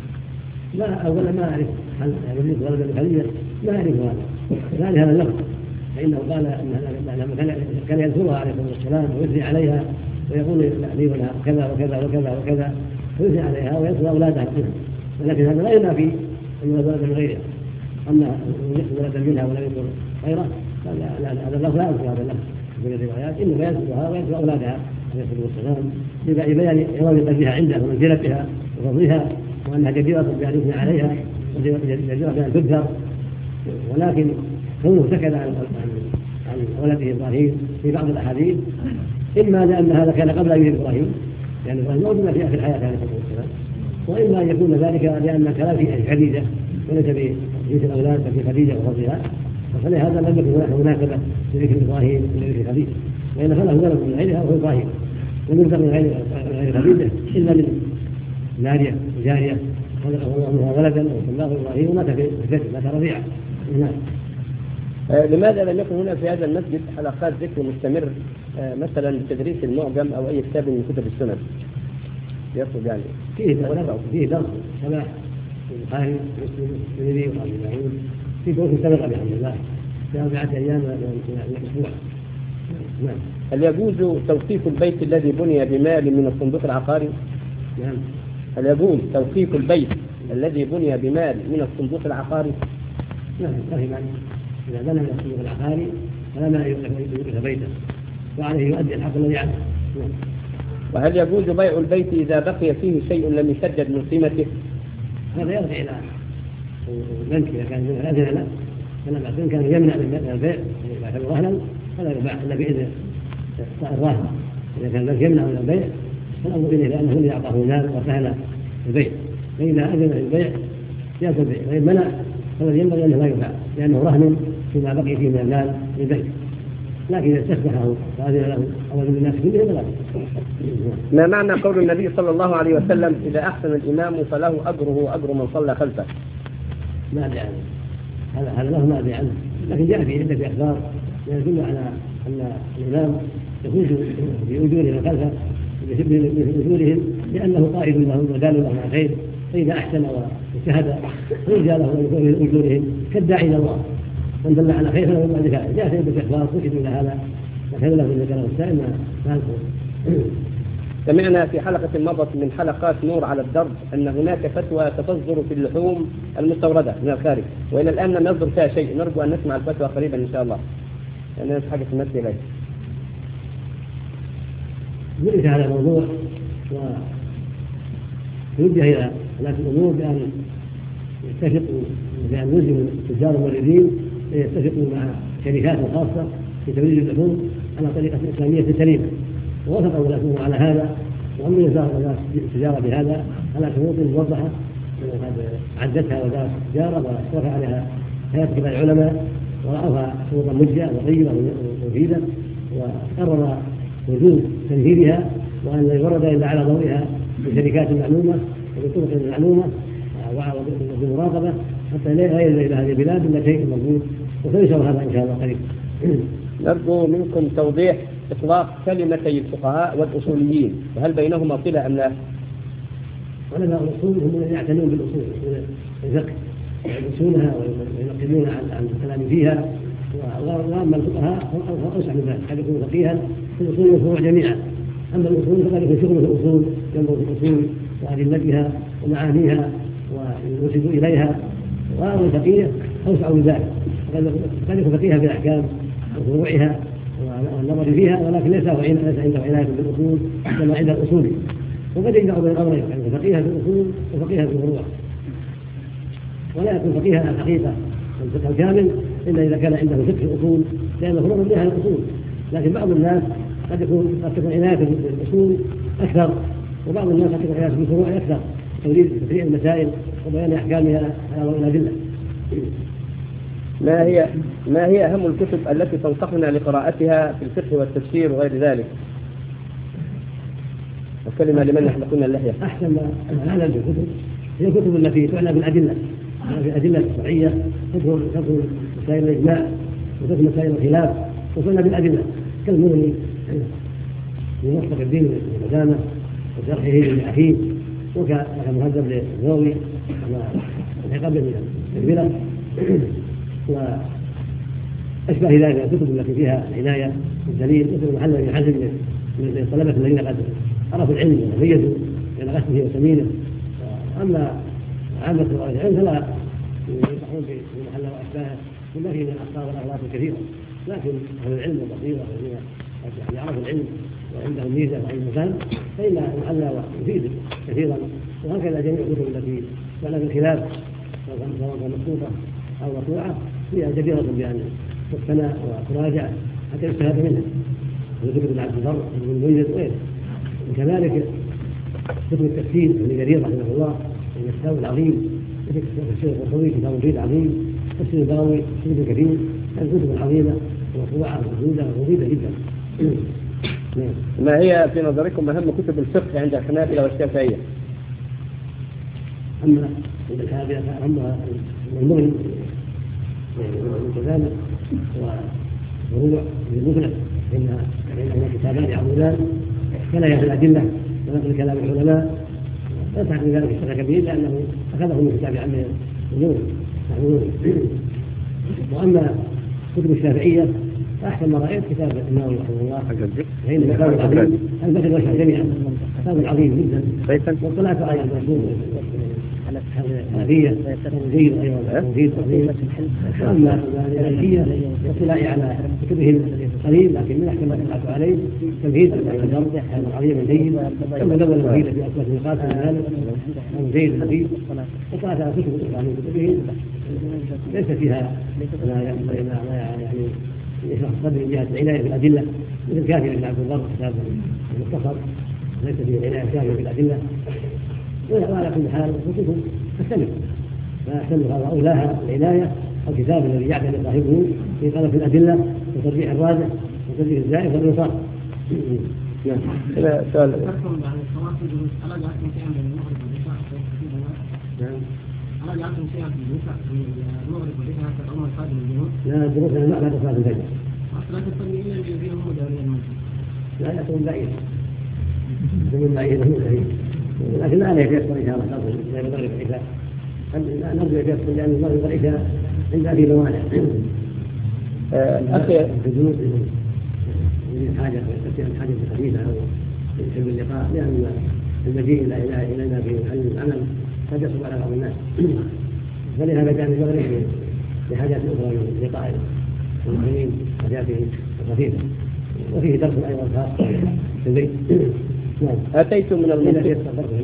A: لا أولا ما أعرف هل رزقت ولدا من خديجة، ما أعرف هذا، لا لهذا اللفظ، فإنه قال أن كان يذكرها عليه الصلاة والسلام ويثني عليها ويقول لي ولها كذا وكذا وكذا وكذا ويثني عليها ويذكر أولادها منها، ولكن هذا لا ينافي أن يولد ولدا من غيرها. أما يذكر ولدا منها ولا يذكر غيره هذا اللفظ لا يذكر هذا اللفظ في الروايات، إنما يذكرها ويذكر أولادها عليه الصلاة والسلام لبيان عظم قدرها عنده ومنزلتها وفضلها وأنها جديرة بأن يثنى عليها وجديرة بأن تذكر. ولكن كونه سكت عن عن ولده إبراهيم في بعض الأحاديث إما لأن هذا كان قبل أن يولد إبراهيم، لأن إبراهيم موجود في آخر الحياة عليه الصلاة والسلام، وإما أن يكون ذلك لأن الكلام في خديجة وليس بجنس الأولاد بل في خديجة وفضلها، فلهذا لم يكن هناك مناسبة لذكر إبراهيم ولذكر خديجة، وإن فله ولد من غيرها وهو إبراهيم، لم يرزق من غير خديجة إلا من ماريا وجارية خلقه الله منها ولدا وسماه إبراهيم ومات في الجنة، مات رضيعا. نعم.
B: آه لماذا لم يكن هنا في هذا المسجد حلقات ذكر مستمر آه مثلا تدريس المعجم أو أي كتاب من كتب السنن؟ يطلب يعني
A: فيه درس فيه درس سماع البخاري ومسلم والترمذي وابي داود في دروس سابقه بحمد الله في أربعة أيام من الأسبوع. نعم.
B: هل يجوز توقيف البيت الذي بني بمال من الصندوق العقاري؟
A: نعم.
B: هل يجوز توقيف البيت الذي بني بمال من الصندوق العقاري؟
A: نعم. فهم إذا بنى من الصندوق العقاري فلا مانع يوقف بيته وعليه يؤدي الحق الذي عنده. نعم.
B: وهل يجوز بيع البيت إذا بقي فيه شيء لم يسدد من قيمته؟
A: هذا يرجع إلى البنك إذا كان من الأذن له، فلما البنك كان يمنع من البيع إذا كان رهنا فلا يباع إلا بإذن الراهن. إذا كان البنك يمنع من البيع فالأمر إليه لأنه الذي أعطاه المال وسهل البيع، فإذا أذن البيع جاز البيع، وإن منع فالذي ينبغي أنه لا يباع لأنه رهن فيما بقي فيه من المال للبنك، لكن إذا استفتحه فأذن له أو أذن الناس كلهم فلا.
B: ما معنى قول النبي صلى الله عليه وسلم: إذا أحسن الإمام فله أجره وأجر من صلى خلفه؟
A: ما أدري عنه هذا هذا له ما أدري عنه، لكن جاء في عدة أخبار يدل على أن الإمام يفوز بأجورهم خلفه بأجورهم لأنه قائد لهم ودال لهم على خير، فإذا أحسن واجتهد رجى له أجورهم كالداعي إلى الله، من دل على خير فله ما ذكر. جاء في عدة أخبار تشهد إلى هذا، لكن له من ذكره السائل ما نذكر.
B: سمعنا في حلقة مضت من حلقات نور على الدرب أن هناك فتوى تتصدر في اللحوم المستوردة من الخارج، وإلى الآن لم يصدر فيها شيء، نرجو أن نسمع الفتوى قريبا إن شاء الله، لأننا في حاجة تمثل إليه.
A: ذكرت هذا الموضوع ويوجه إلى ولاة الأمور بأن يتفقوا بأن يلزموا التجار الموردين أن يتفقوا مع شركات خاصة في توريد اللحوم على طريقة إسلامية سليمة، ووافق ولاة الأمور على هذا، وأمر وزارة التجارة بهذا على شروط موضحة قد عدتها وزارة التجارة واشترك عليها هيئة كبار العلماء ورأوها شروطا مجزئة وطيبة ومفيدة، وقرر وجوب تنفيذها وأن لا يورد إلا على ضوئها بشركات معلومة وبطرق معلومة وبمراقبة حتى لا يلجأ إلى هذه البلاد إلا شيء موجود، وسيشرح هذا إن شاء الله قريب.
B: نرجو منكم توضيح إطلاق كلمتي الفقهاء والأصوليين، فهل بينهما صلة أم لا؟
A: علماء الأصول هم الذين يعتنون بالأصول الفقه يدرسونها وينقلون عن الكلام فيها، واما الفقهاء هم اوسع من ذلك، قد يكون فقيها في الاصول والفروع جميعا. اما الاصول فقد يكون شغله في الاصول ينظر في الاصول وادلتها ومعانيها ويرشد اليها، واما الفقيه اوسع من ذلك، قد يكون فقيها في الاحكام وفروعها والنظر فيها، ولكن ليس ليس عنده عنايه بالاصول كما عند الاصول، وقد يجمع بين الامرين، يعني فقيها في الاصول وفقيها في الفروع، ولا يكون فقيها على الحقيقه والفقه الكامل الا اذا كان عنده فقه الاصول، لان الفروع منها الاصول. لكن بعض الناس قد يكون قد تكون عنايه بالاصول اكثر، وبعض الناس قد تكون عنايه بالفروع اكثر، تريد تفريع المسائل وبيان احكامها على ضوء الادله.
B: ما هي ما هي اهم الكتب التي تنصحنا لقراءتها في الفقه والتفسير وغير ذلك؟ وكلمه لمن يحلقون اللحيه.
A: احسن ما نعلم بالكتب هي الكتب التي تعنى بالادله، في الادله الشرعيه، تذكر تذكر مسائل الاجماع وتذكر مسائل الخلاف وتعنى بالادله، كالمغني في مصدر الدين والمدانه وشرحه للاخيه، وكمهذب للنووي وما قبل من البلد واشبه ذلك من الكتب التي فيها عنايه بالدليل، مثل محل بن حزم من الطلبه الذين قد عرفوا العلم وميزوا بين غسله وسمينه. اما عامه العلم فلا ينصحون بمحل واشباهه، وما فيه من الاخطاء والاغلاط الكثيره، لكن اهل العلم والبصيره الذين يعرفوا العلم وعندهم ميزه وعندهم فهم فان المحل يفيد كثيرا. وهكذا جميع الكتب التي كان في الخلاف سواء كانت مخطوطه او مطبوعه فيها جديره بان تقتنى وتراجع حتى يستفاد منها، وكتب ابن عبد البر وابن المنذر وغيره. وكذلك كتب التفسير ابن جرير رحمه الله من الكتاب العظيم، مثل تفسير القرطبي كتاب الجليل العظيم، تفسير الباوي كتب كثير، الكتب العظيمه ومطبوعه موجوده ومفيده جدا.
B: ما هي في نظركم اهم كتب الفقه عند الحنابلة والشافعية؟
A: اما عند الحنابلة فاهمها المغني كذلك وفروع المغنى، فانها فانهما كتابان عظيمان كلا في الادله ونقل كلام العلماء، لا تعني ذلك الشيخ كبير لانه اخذه من كتاب عمه النور. واما كتب الشافعيه فاحسن ما رايت كتاب النووي رحمه الله، فإن كتاب العظيم البدر والشرح جميعا كتاب عظيم جدا، وطلعت على المشهور الحنفيه جيد ايضا جيد عظيم. واما المالكيه واطلاعي على كتبهم قليل، لكن من احسن ما طلعت عليه تمهيد الحجر العظيم الجيد، كما الاول المفيد في اسماء النقاط من ذلك جيد المفيد. وطلعت على كتب من كتبهم ليس فيها ما يعني يشرح الصدر من جهه العنايه بالادله، مثل كافي بن عبد البر كتاب المختصر ليس فيه عنايه كافيه بالادله. وعلى كل حال الكتب تختلف، فاحسنها واولاها العنايه الكتاب الذي يعتني صاحبه في طلب الادله وترجيح الراجح وترجيح الزائف والانصاف.
B: نعم. هذا سؤال.
C: هل جعلتم شيئا في المغرب والعشاء كالأمر القادم الجنوب؟
A: لا، دروسنا ما بعد صلاة الفجر.
C: صلاة الفجر إلا الذين هم دوري المسجد.
A: لا يكون بعيد. يكون بعيد من بعيد. لكن لا عليك يكثر إن شاء الله تصل إلى المغرب والعشاء. نرجو يكثر لأن المغرب والعشاء عند أبي موانع.
B: أخي
A: الجنوب يريد حاجة يستطيع حاجة خفيفة أو يحب اللقاء، لأن المجيء إلينا في محل العمل قد يصعب على بعض الناس، فلهذا كان المغرب لحاجات اخرى من لقاء المسلمين حاجاتهم الخفيفه، وفيه درس ايضا خاص في البيت.
B: اتيت من المنطقه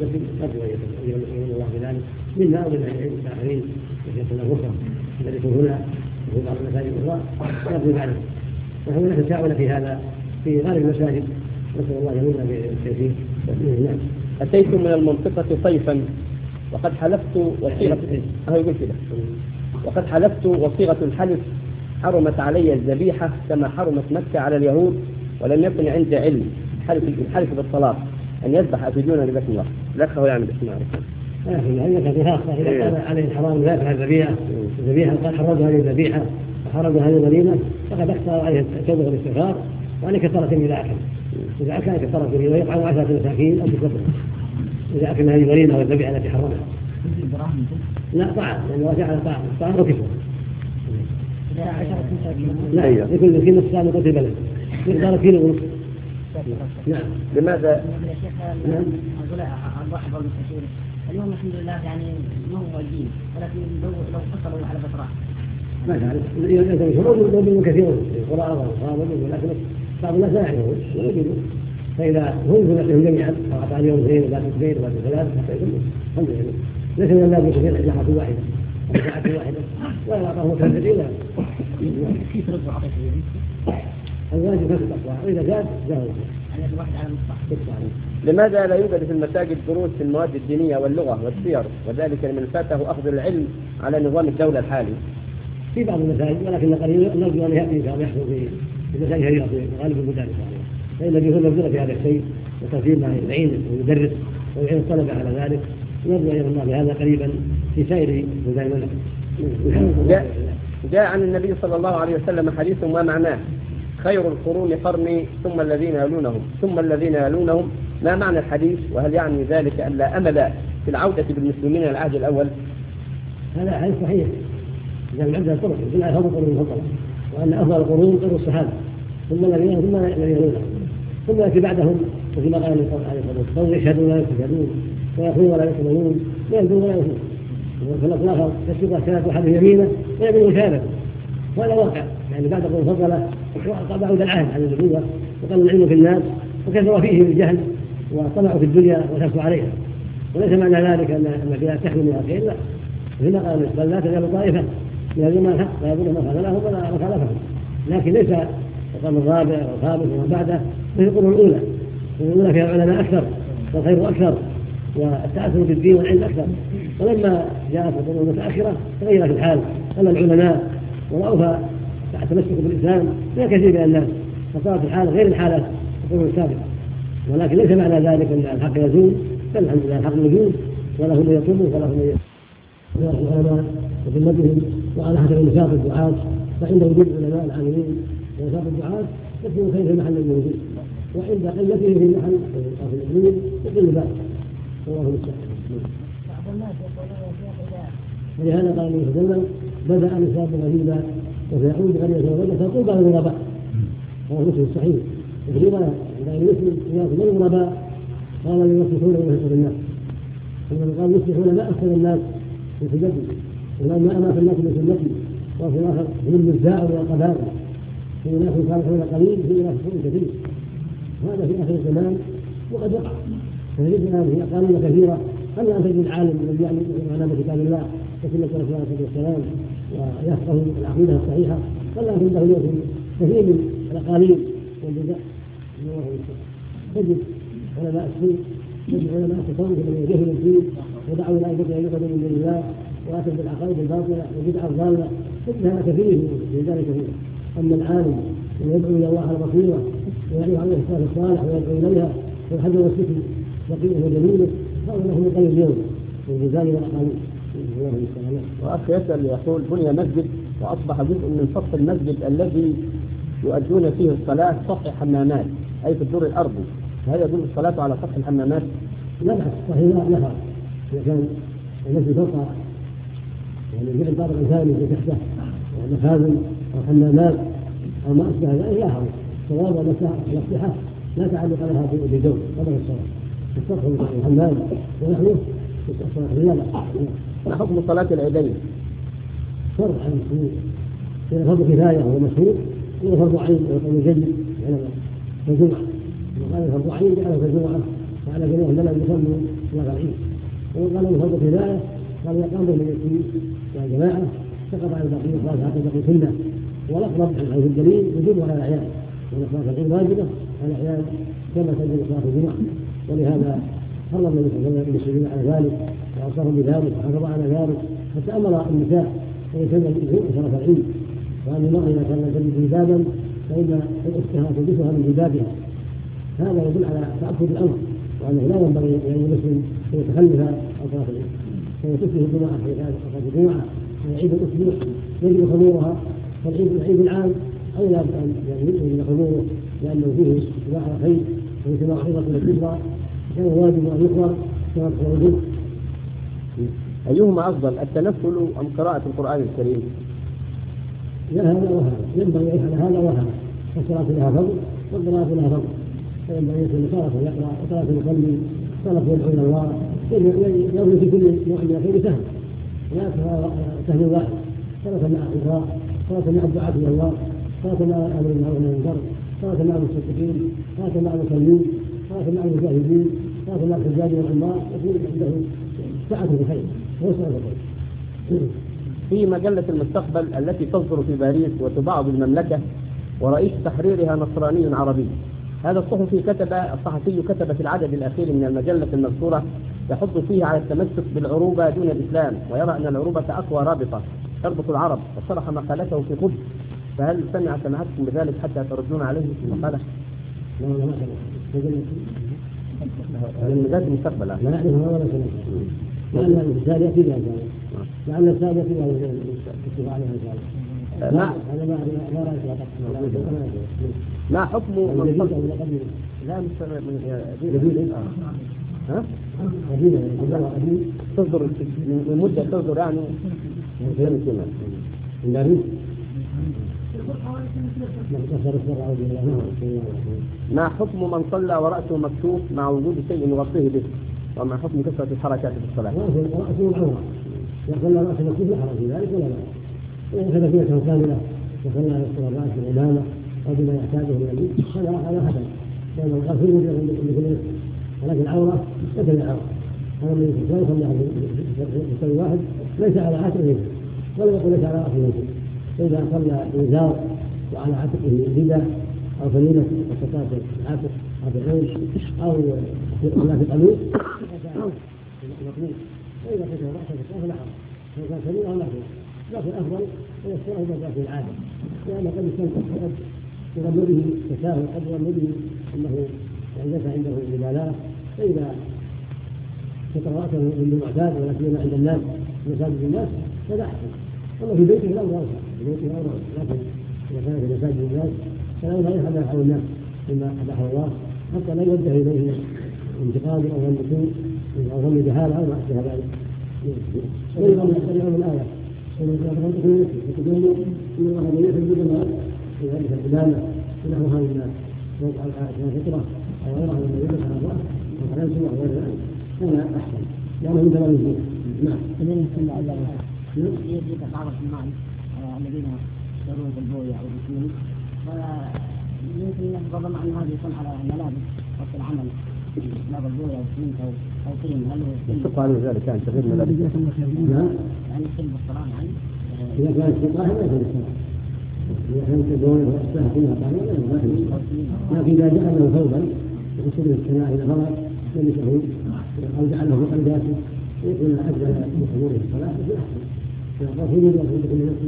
A: الله بذلك منا او من العلم الاخرين يكون الغفره يدرسون هنا وفي بعض المساجد الاخرى يقضي بعده، وهو يتساءل في هذا في غالب المساجد، نسال الله يمننا بالتيسير. نعم.
B: اتيت من المنطقه صيفا وقد حلفت وصيغة أهو يقول كده وقد حلفت وصيغة الحلف حرمت علي الذبيحة كما حرمت مكة على اليهود، ولم يكن عندي علم حلف الحلف بالصلاة أن يذبح أفيدونا لبس الله. لك هو يعمل اسمه
A: لكن عندك في خاصة إذا كان عليه الحرام ذبح الذبيحة الذبيحة قد حرمت هذه الذبيحة وحرمت هذه الغنيمة فقد اختار عليه التوبة والاستغفار وأن كثرة إذا أكل إذا أكل كثرة ويطعم عشرة مساكين أو كثرة إذا أكل هذه المرينة والذبيحة التي حرمها. لا طعام لأنه واسع على طعام طعام وكفر. لا يكون مسكين نصف ساعة قتل بلد مقدار كيلو ونصف. نعم.
B: لماذا؟
C: نعم. الرحب والمستشير اليوم الحمد لله يعني ما هو الدين ولكن لو لو حصلوا على فترة
A: ما تعرف يشعرون بالمؤمنين كثيرون في القرى وصابوا ولكن بعض الناس لا يعرفون ولا يجدون فإذا هم في نفسهم جميعا أعطى اليوم اثنين وبعد اثنين وبعد ثلاث حتى يكملوا الحمد لله ليس من الناس كثير حجاحة واحدة أو ساعة واحدة ولا أعطاه ثلاثة إلا
C: كيف رد عطيه
A: الواجب نفس التقوى وإذا زاد زاد
C: يعني الواحد على المصطلح.
B: لماذا لا يوجد في المساجد دروس في المواد الدينية واللغة والسير وذلك لمن فاته أخذ العلم على نظام الدولة الحالي؟
A: في بعض المساجد ولكن قليل نرجو أن يأتي إن شاء الله يحصل في المساجد هي في غالب البلدان إن شاء الله فإن الذي هو مبذول في هذا الشيء وتوفير ما يعين ويدرس ويعين الطلبة على ذلك نرجو أن يكون بهذا قريبا في سائر بلدان المملكة.
B: جاء, جاء عن النبي صلى الله عليه وسلم حديث ما معناه خير القرون قرني ثم الذين يلونهم ثم الذين يلونهم. ما معنى الحديث وهل يعني ذلك أن لا أمل في العودة بالمسلمين العهد الأول؟
A: هذا حديث صحيح إذا من عدة الطرق يقول أفضل القرون المفضلة وأن أفضل القرون قرن الصحابة ثم الذين ثم الذين يلونهم ثم يأتي بعدهم مثل ما قال عليه الصلاة والسلام يشهدون ولا يشهدون ويأخذون ولا يأخذون ويأخذون ولا يأخذون والخلاف الآخر يسبق الثلاث وحده يمينه ويأخذ مشابه وهذا واقع يعني بعد القرون المفضلة بعد العهد عن النبوة وقال العلم في الناس وكثر فيه الجهل وطمعوا في الدنيا وشرفوا عليها وليس معنى ذلك أن البلاد تحمل منها خير لا هنا قال بل لا تزال طائفة من الذين الحق لا يضر من خذلهم ولا من خالفهم لكن ليس القرن الرابع والخامس وما بعده مثل القرون الأولى القرون الأولى فيها العلماء أكثر والخير أكثر والتأثر بالدين والعلم أكثر ولما جاءت القرون المتأخرة تغيرت الحال قل العلماء وضعف تمسكوا بالإسلام لا كثير من الناس فصارت الحالة غير الحالة القرون السابقة ولكن ليس معنى ذلك أن الحق يزول بل الحمد لله الحق موجود وله من يطلبه وله من العلماء وذمتهم وعلى حسب نشاط الدعاة فعند وجود العلماء العاملين ونشاط الدعاة يكون خير في المحل الموجود وعند قلته في المحل أو في الإقليم يقل ذلك والله المستعان. ولهذا قال النبي صلى الله عليه وسلم بدأ نساب غريبا وسيعود غريبا وغريبا فطوبى للغرباء هو مسلم الصحيح وفي رواية عند مسلم قياس من الغرباء قال يصلحون ويهلكون الناس ثم قال يصلحون ما أحسن الناس في سجدي ولما أمات الناس من سنتي وفي الآخر هم النزاع والقبائل في ناس صالحون قليل في ناس كثير وهذا في آخر الزمان وقد وقع فنجد الآن هي أقاليم كثيرة قبل أن تجد العالم الذي يعلم على كتاب الله وسنة رسول الله صلى الله عليه وسلم ويفقه العقيدة الصحيحة قبل أن تنتهي اليوم كثير من الأقاليم والجزاء تجد علماء السوء تجد علماء التصوف الذين جهلوا الدين ودعوا إلى أن يقعدوا من دون الله واتوا بالعقائد الباطله وبدع الضاله مثل هذا كثير في ذلك كثير. اما العالم يدعو الى الله على بصيره ويعرف عليه الصلاه الصالح ويدعو اليها ويحذر وسكته وقيله وجميله هذا له من قيل اليوم من الجزال والاقاليم.
B: واخ يسال يقول بني مسجد واصبح جزء من سطح المسجد الذي يؤدون فيه الصلاه سطح حمامات اي في الدور الارضي هل يجوز الصلاه على سطح الحمامات؟
A: لا بأس صحيح لا فرق اذا كان المسجد فوق يعني جعل طابقا ثاني في تحته مخازن او حمامات او ما اشبه ذلك لا حرج صواب والاصلاحات لا تعلق لها بجو قبل الصلاه السطح الحمام ونحوه لا لا.
B: ما حكم صلاه العيدين؟
A: فرض عن المسلمين إذا فرض كفايه وهو مشهور إذا فرض عين ويقوم جيد يعني الجمعه وقال فرض عين جعله كالجمعه وعلى جميع البلد يصلوا صلاه العيد وقال فرض كفايه قال يقام من اليتيم يا جماعه سقط على البقيه صلاه حتى تقي سنه والاقرب عن الدليل يجب على الاعيان وان صلاه العيد واجبه على الاعيان كما تجب صلاه الجمعه ولهذا حرم النبي صلى الله عليه وسلم المسلمين على ذلك واوصاهم بذلك وحرم على ذلك حتى امر النساء ان يسلم الجمعه صلاه العيد وان المراه اذا كان تجد جلبابا فان اختها تلبسها من جلبابها هذا يدل على تعبد الامر وانه لا ينبغي للمسلم ان يتخلف عن صلاه العيد فيكفيه الجماعة في صلاة الجمعة ويعيد الأسبوع يجب حضورها فالعيد العيد العام أولى بأن يجب حضوره لأنه فيه اتباع الخير واتباع حفظة الكبرى كان واجب أن يقرأ كما تقول.
B: أيهما أفضل التنفل أم قراءة القرآن الكريم؟
A: لا هذا وهذا، ينبغي أن يفعل هذا وهذا، فالصلاة لها فضل والقراءة لها فضل، فينبغي أن يكون صلاة يقرأ وصلاة يصلي، صلاة يدعو إلى الله، يرمي في كل نوع من الخير سهم، لا سهم واحد، صلاة مع القراء، صلاة مع الدعاة إلى الله، صلاة مع الأمر بالمعروف والنهي عن المنكر، صلاة مع المصدقين، صلاة مع المصلين، صلاة مع المجاهدين، صلاة مع الحجاج والعمار، يكون عنده سعة في الخير ووسع في الخير.
B: في مجلة المستقبل التي تصدر في باريس وتباع بالمملكة ورئيس تحريرها نصراني عربي، هذا الصحفي كتب الصحفي كتب في العدد الأخير من المجلة المذكورة يحض فيه على التمسك بالعروبة دون الإسلام، ويرى أن العروبة أقوى رابطة تربط العرب، وشرح مقالته في قدس، فهل سمع سماحتكم بذلك حتى تردون عليه في المقالة؟
A: لا لا ما
B: من مجلة المستقبل
A: لا نعرفها ولا سمعها، لأن الإنسان يأتي بها إن شاء الله، لأن الإنسان يأتي بها الاتفاق عليها إن شاء الله.
B: ما
A: هذا ما ما رأيت
B: ما حكم من صلى لا مش من ها تصدر من مدة تصدر يعني من سنة
A: من باريس
B: ما حكم من صلى ورأسه مكشوف مع وجود شيء يغطيه به، وما حكم كثرة الحركات في الصلاة؟
A: رأسه العورة، يصلى رأسه مكشوف لا حرج في ذلك ولا لا، وإن خلفيته كاملة وصلى يصلى الرأس بالإمامة أو بما يحتاجه من الدين هذا هذا حسن، لأن الغسل يوجد لكل نفس، ولكن العورة مثل العورة، هذا الذي يصلي يصلي واحد ليس على عاتقه ولا يقول ليس على رأسه شيء، فإذا صلى بإزار وعلى عاتقه ردة أو فنيلة وستات العاتق أو بالعين أو في قميص مطلوب، فإذا كتب رأسه فلا حرج، سواء كان كبير أو نحوه، لكن الأفضل أن يستره إذا جاء في العادة، لأن قد يكون يظن به تساهل، قد يظن به أنه ليس عنده مبالاة، فإذا ستر رأسه بالمعتاد ولا سيما عند الناس مساجد الناس فلا أحسن، والله في بيته الأمر أوسع، في بيته الأمر أوسع، لكن إذا كان في مساجد الناس فلا يفعل ما يفعل الناس مما أباحه الله، حتى لا يوجه إليه انتقاد أو ظن أو ظن جهالة أو ما أشبه ذلك. وأيضا يستطيعون الآية يقولون إن الله لا يحب الجمال في ذلك الإمامة ونحوها مما يوقع الفطرة أو غيرها مما يدل على الله وكلام سوى غير ذلك، هذا أحسن لأنه من تمام الدين. نعم.
C: الذين يصلى على يجب بعض الجماعة الذين يرون بالبوية أو بالسمين، ويمكن ربما أن هذا يكون على الملابس أو في العمل بعض البوية أو سمين أو أو طين، هل هو
B: يشق على ذلك كان تغيير ملابس؟
A: نعم.
C: يعني يصل بالصلاة يعني
A: إذا كانت الصلاة لا يكون الصلاة، إذا كانت البوية والصلاة فيها طعام لا يكون، لكن إذا جعله ثوبا يصل السماء إلى غرق لبسه أو جعله في قلباته يكون أجل بحضوره الصلاة في أحسن، فالرسول يقول بكل نفسه،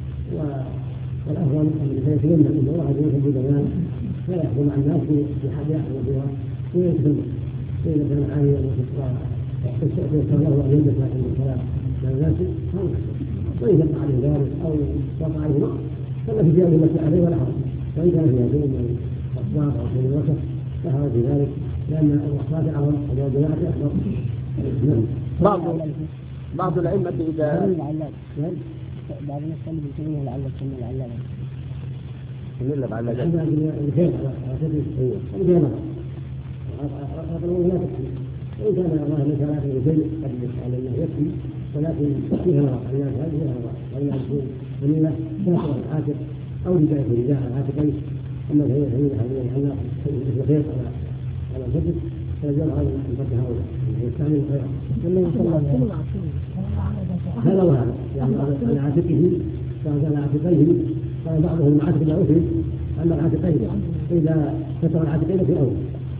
A: والأفضل أن يتيمم إذا واحد يوجد في زمان فلا يحضر مع الناس في حال يحضر فيها ويتيمم، فإذا كان عاليا ويستأثر له أن يلبس عند الصلاة لا يناسب فهو وإن شق عليه ذلك أو وقع عليه نقص فلا في ثيابه التي عليه ولا حرج، وإن كان فيها شيء من الأصوات أو شيء من الوسط لا حرج في ذلك، لأن الأصوات أعظم والجماعة أكبر.
B: بعض بعض الأئمة إذا
C: بعض الناس كانوا بيقولون لعل السنة لعل
B: إلا بعد ذلك
A: هذا الخير على سبيل التسوية هذا لا تكفي، وإن كان الله ليس على شيء قد على الله يكفي، ولكن فيها نظر على الناس هذه فيها نظر، وإلا تكون جميلة تنقل العاتق أو رداء رداء على العاتقين، أما هي جميلة هذه الحماء مثل خير على على الجسد فيجعل هذا من فتح هؤلاء يستعمل الخير هذا وهذا، يعني على عاتقه على عاتقيه قال بعضهم العاتق لا أثري أما العاتقين إذا فتر العاتقين في الأول.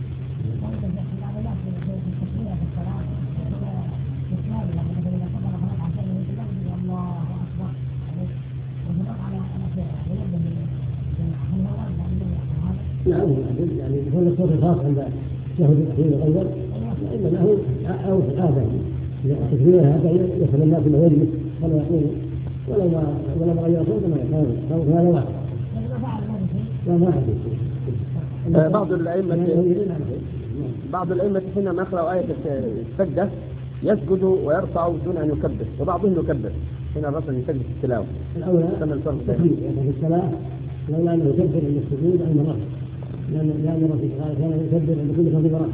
A: نعم يعني يكون الصوت الخاص عند الشهود الأخير الأول، إنما هو أو في الآذان التكبير هذا يفهم الناس ما يجلس ولا يقول ولا ما ولا ما غير صوته ما يقول هذا واحد لا ما حدث
B: بعض الأئمة بعض الأئمة حينما يقرأ آية السجدة يسجد ويرفع دون أن يكبر، وبعضهم يكبر حين الرسول يسجد في التلاوة.
A: الأولى التكبير في الصلاة لولا أنه يكبر عند السجود عند الرفع، لأن الرسول كان يكبر عند كل خفيض رفع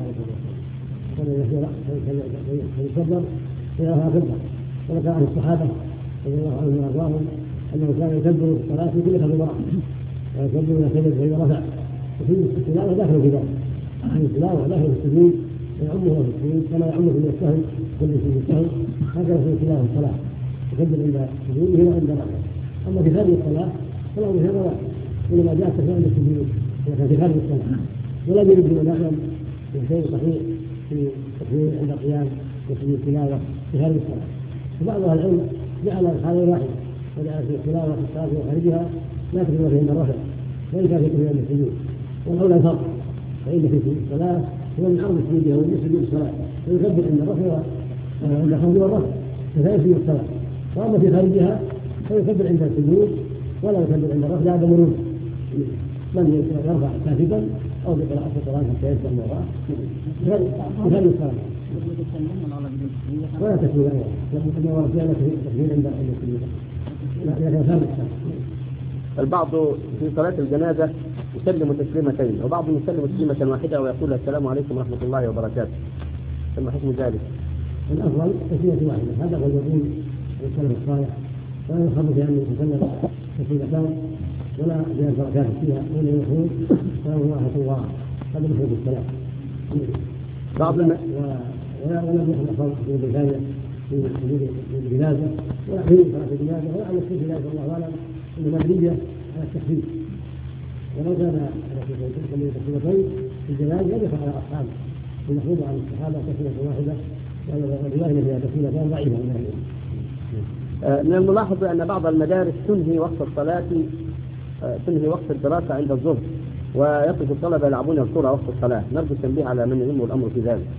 A: كان يكبر في رفع كبر، وذكر عن الصحابة رضي الله عنهم وأرضاهم أنه كان يكبر في الصلاة في كل خفيض رفع ويكبر إلى سجد فإذا رفع، وفي التلاوة داخل في ذلك، في التلاوة داخل في السجود يعمه في السجود كما يعمه في السهو كل في السهو، هكذا في تلاوة الصلاة يكبر عند سجوده وعند رفعه. أما في خارج الصلاة فلا بد هذا واحد، ولما جاء التكبير عند السجود ولكن في خارج الصلاة، ولا يجب أن نعلم في شيء صحيح في التكبير عند القيام وفي التلاوة في خارج الصلاة. وبعض أهل العلم جعل الحالة واحدة وجعل في التلاوة في الصلاة وخارجها لا تكبير عند الرفع وإن كان في التكبير عند السجود، والأولى الفرق، فإن في الصلاة هو من عرض سجوده ومن سجود الصلاة فيكبر عند الرفع عند الخفض والرفع فيسجد الصلاة، وأما في خارجها فيكبر عند السجود ولا يكبر عند الرفع بعد مرور من يرفع كاتبا أو بقراءة القرآن حتى يسلم وراء يخلي الصلاة ولا تكبير أيضا، لكن ورد فعلا تكبير عند السجود لكن خارج الصلاة.
B: البعض في صلاة الجنازة يسلم تسليمتين، وبعضهم يسلم تسليمة واحدة ويقول السلام عليكم ورحمة الله وبركاته، ثم حكم ذلك؟
A: الأفضل تسليمة واحدة، هذا هو يقول السلف الصالح، ولا يخرج بأن يتسلم تسليمتان ولا زيادة بركات فيها ولا يقول السلام ورحمة الله هذا مثل السلام.
B: بعض الم...
A: ولا ولم يكن أفضل في البداية في سجود الجنازة ولا في صلاة الجنازة ولا على السجود لا الله أعلم إنما مبنية على التخفيف، ولو كان على تسليمتين في الجنازة يدفع على أصحابه ويخرج عن الصحابة تسليمة واحدة، والرواية فيها تسليمتان ضعيفة من أهل
B: من الملاحظ أن بعض المدارس تنهي وقت الصلاة تنهي وقت الدراسة عند الظهر، ويقف الطلبة يلعبون الكرة وقت الصلاة، نرجو التنبيه على من يهمه الأمر في ذلك.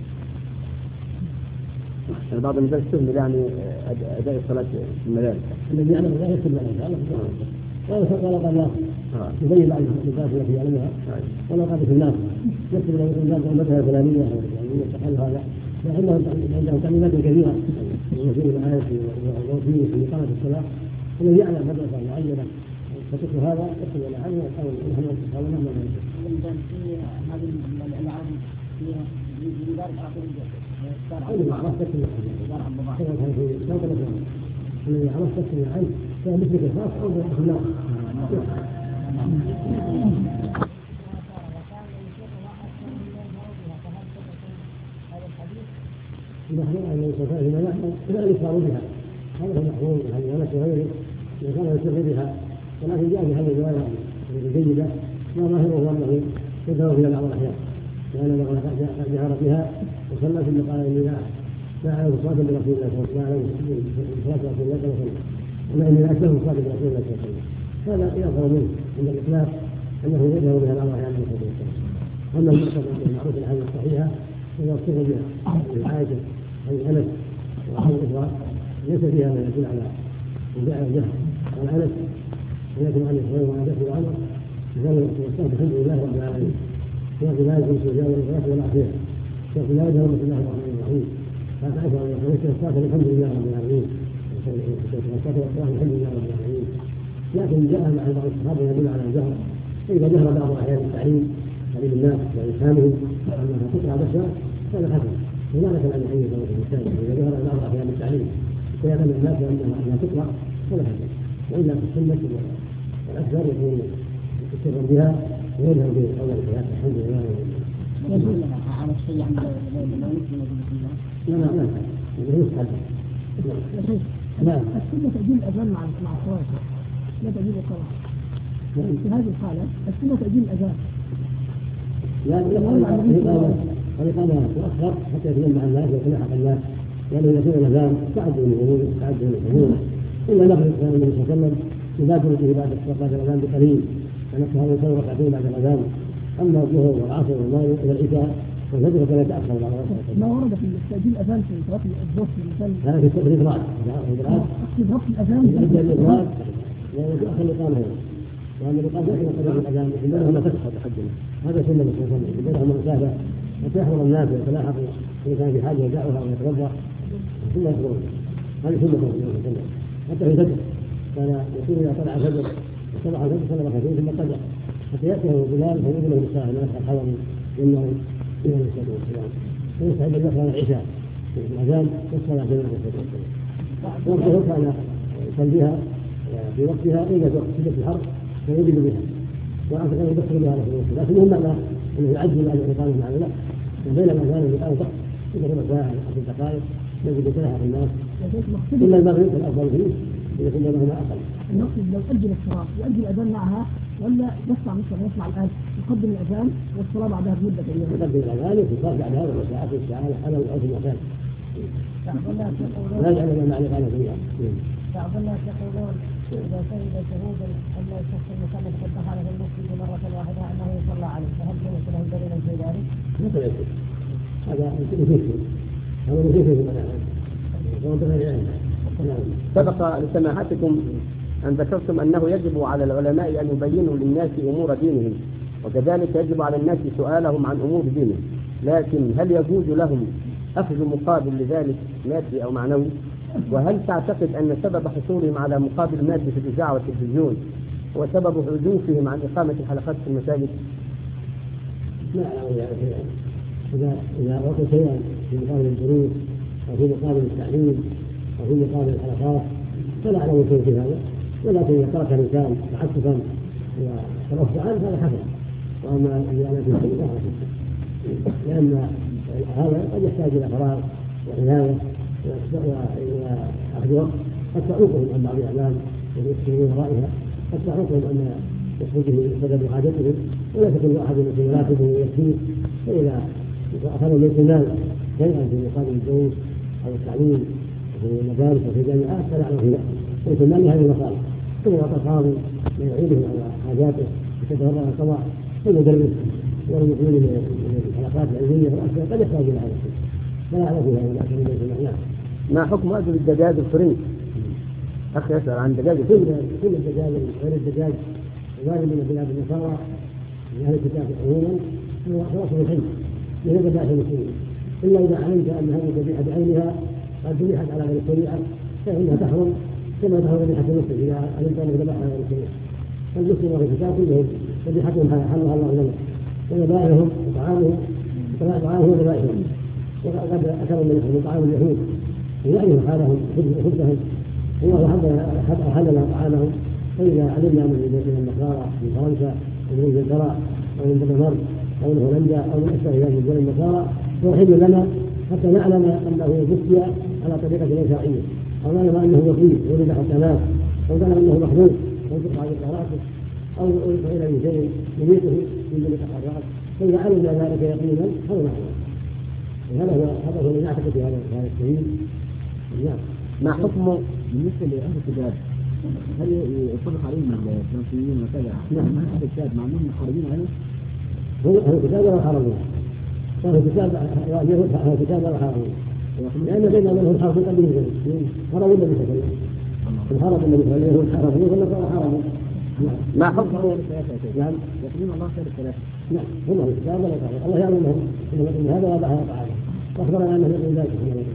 B: يعني بعض المدارس تهمل يعني أداء الصلاة في المدارس.
A: الذي يعلم لا يكتب له ولا قال لا يبين عن الناس التي يعلمها ولا قال في الناس يكتب له الناس المذهب الفلانية يعني يستحل هذا، لأنهم عندهم تعليمات كثيرة وفي الآيات وفي في إقامة الصلاة، الذي يعلم مدرسة معينة فتكتب هذا يكتب ولا عنه أو نحن هذا نعمل
C: في هذه الألعاب فيها يدار
A: الذي عرفت تكتب الذي عرفت تكتب عنه فهو مثل الخاص أو في الناس. المحمول أن يستفاد فيما نحن لا يصار بها، هذا هو المحمول عن أنس وغيره إذا كان يستفيد بها، ولكن جاء في هذه الرواية الجيدة ما ظاهره هو أنه يدعو فيها بعض الأحيان، لأن قد جهر بها وصلى ثم قال إني لا أعلم صلاة برسول الله صلى الله عليه وسلم، لا أعلم صلاة رسول الله صلى الله عليه وسلم، وما إني لا أشبه صلاة برسول الله صلى الله عليه وسلم، هذا يظهر منه عند الإطلاق أنه يجهر بها بعض الأحيان من صلى الله عليه وسلم. أما المقصد المعروف الحديث الصحيحة هو الصفة بها الحاجة عن أنس وعن الإخوان ليس فيها ما يدل على مباع الجهل. عن أنس ولكن عن الإخوان وعن أبي وعمر قال والصلاة الحمد لله رب العالمين في لا يكون سجاء والغلاف والعافية في لا يجهر بسم الله الرحمن الرحيم لا تعرف أن يخرجت الصلاة الحمد لله رب العالمين الصلاة الحمد لله رب العالمين، لكن جاء مع بعض الصحابة يدل على الجهر، فإذا جهر بعض أحيان التعليم تعليم الناس وإفهامهم أنها تقرأ بشرا هذا حسن، وذلك عن الحديث صلى الله عليه وسلم إذا جهر بعض أحيان التعليم فيعلم الناس أنها تقرأ هذا حسن، وإلا في السنة والأكثر يكون يستمر بها ويجهر به أول الحياة الحمد لله.
C: يقول على الشيء عند لو نسلم بالله.
A: لا لا لا لا يسحب. لا.
D: السنة تأجيل الأذان مع مع الصلاة لا تأجيل الصلاة. في هذه الحالة السنة تأجيل الأذان.
A: لا لا الإقامة تؤخر حتى يتجمع الناس ويتلاحق الناس، لأنه إذا كان الأذان تعدوا من الغروب تعدوا من الحضور إلا نقل كان النبي صلى الله عليه وسلم يبادر به بعد صلاة الأذان بقليل فنفسه يصور ركعتين بعد الأذان، أما الظهر والعصر والمغرب إلى العشاء والفجر فلا يتأخر بعد
D: ما ورد في تأجيل الأذان في صلاة الظهر في المثال
A: هذا في الإدراك
D: في ضبط الأذان
A: في الإدراك لا يتأخر الإقامة هنا، لأن الإقامة لا يتأخر الأذان إنما فتح تقدمه هذا سنة الرسول صلى الله عليه وسلم بينهم المسافة حتى يحضر الناس ويتلاحقوا إذا كان في حاجة يدعوها ويتوضأ ثم يخبرون. هذه سنة الرسول صلى الله عليه وسلم. حتى في الفجر كان يقول إذا طلع الفجر وطلع الفجر صلى ركعتين ثم قدر حتى يأتيه بلال فيقول له الساعة من أسعى الحضر إنه إلى الصلاة والسلام ويستعد أن يقرأ العشاء في الأذان والصلاة عليه الصلاة والسلام. وقته كان يصليها في وقتها إلى وقت شدة الحر فيجد بها وأعتقد أن يبصر بها رسول الله. لكن مهم معناه أنه يعجل أن يقام مع لا بين الأذان والإقامة ضغط إذا ربع ساعة عشر دقائق يجب يتلاحق الناس إلا المغرب الأفضل فيه إذا كنا لهما أقل.
E: المقصد لو أجل الصلاة وأجل الأذان معها ولا يسمع مثلا يسمع الآن يقدم الأذان والصلاة بعدها بمدة أيام.
A: يقدم الأذان ويصلي بعدها ربع ساعة في الساعة على الأرض المكان. لا يعلم ما الإقامة فيها.
D: بعض الناس يقولون إذا شهد شهود أن الشخص المكلف قد دخل في المسجد مرة واحدة أنه يصلى عليه فهل يمكن له دليل في ذلك؟
A: مثل يمكن هذا يمكن هذا يمكن في المكان.
B: سبق لسماحتكم أن ذكرتم أنه يجب على العلماء أن يبينوا للناس أمور دينهم وكذلك يجب على الناس سؤالهم عن أمور دينهم، لكن هل يجوز لهم أخذ مقابل لذلك مادي أو معنوي؟ وهل تعتقد أن سبب حصولهم على مقابل مادي في الإذاعة والتلفزيون هو سبب عزوفهم عن إقامة الحلقات في المساجد؟
A: لا إذا إذا أعطوا شيئا في مقابل الدروس أو في مقابل التعليم أو في مقابل الحلقات فلا أعلم شيء في هذا، ولكن إذا ترك الإنسان تعسفا وترفع عنه هذا حسن. وأما إذا أنا في شيء لا لأن هذا قد يحتاج إلى فراغ وعناية وأخذ وقت قد تعوقهم عن بعض الأعمال ويكثرون ورائها، قد تعوقهم أن يخرجه سبب حاجتهم ولا تكون أحد من سياراتهم يكفيه. فإذا أخذوا من المال شيئا في مقابل الدروس أو التعليم في المدارس وفي الجامعات فلا أعلم فيه ليس المال لهذه المصالح. ثم يعطى القاضي من يعينه على حاجاته يتفرغ القضاء والمدرس والمسؤول من الحلقات العلمية والأشياء قد يحتاج إلى هذا الشيء فلا أعلم فيه هذا لكن ليس معناه.
B: ما حكم أكل الدجاج الفرنسي؟ أخي يسأل عن دجاج
A: كل كل الدجاج غير الدجاج الوارد من بلاد النصارى من أهل الكتاب عموما هو خلاص من الحج من ذبائح المسلمين، إلا إذا علمت أن هذه الذبيحة بعينها قد ذبحت على غير الشريعة فإنها تحرم كما تحرم ذبيحة المسلم إذا علمت أنها ذبحت على غير الشريعة. فالمسلم والكتاب كلهم ذبيحتهم حلها الله لنا وذبائحهم وطعامهم طعامهم وذبائحهم وقد أكلوا من طعام اليهود ويعرف حالهم خبزهم الله حلل طعامهم. فإذا علمنا من النصارى من فرنسا ومن انجلترا أو من الدنمارك أو من هولندا أو من أشبه ذلك من دول النصارى توحيد لنا حتى نعلم أنه بكي على طريقة غير شرعية أو نعلم أنه وكيل ولد حسنات أو نعلم أنه محبوب أو تقطع ذكراته أو فعل من شيء يميته من دون تحركات. فإذا علمنا ذلك يقينا هذا نحن هذا هو هذا هو الذي نعتقد في هذا هذا السبيل. نعم.
B: ما حكم
F: بالنسبة لأهل الكتاب هل يطلق عليهم الفرنسيين وكذا؟
A: نعم.
F: أهل الكتاب مع أنهم محاربين عليه؟
A: هو أهل الكتاب ولا حرمون؟ أهل الكتاب اليهود أهل الكتاب ولا حرمون؟ لأن بينهم من هم حرفوا قبل الجنة حرموا النبي صلى الله عليه وسلم. الحرم النبي صلى الله عليه وسلم حرموا والنصارى حرموا.
B: ما حكم
A: نعم
F: يقولون الله خير الثلاثة.
A: نعم هم أهل الكتاب ولا حرموا الله يعلم أنهم إن هذا وضعها وضعها وأخبرنا أنه يقول ذلك.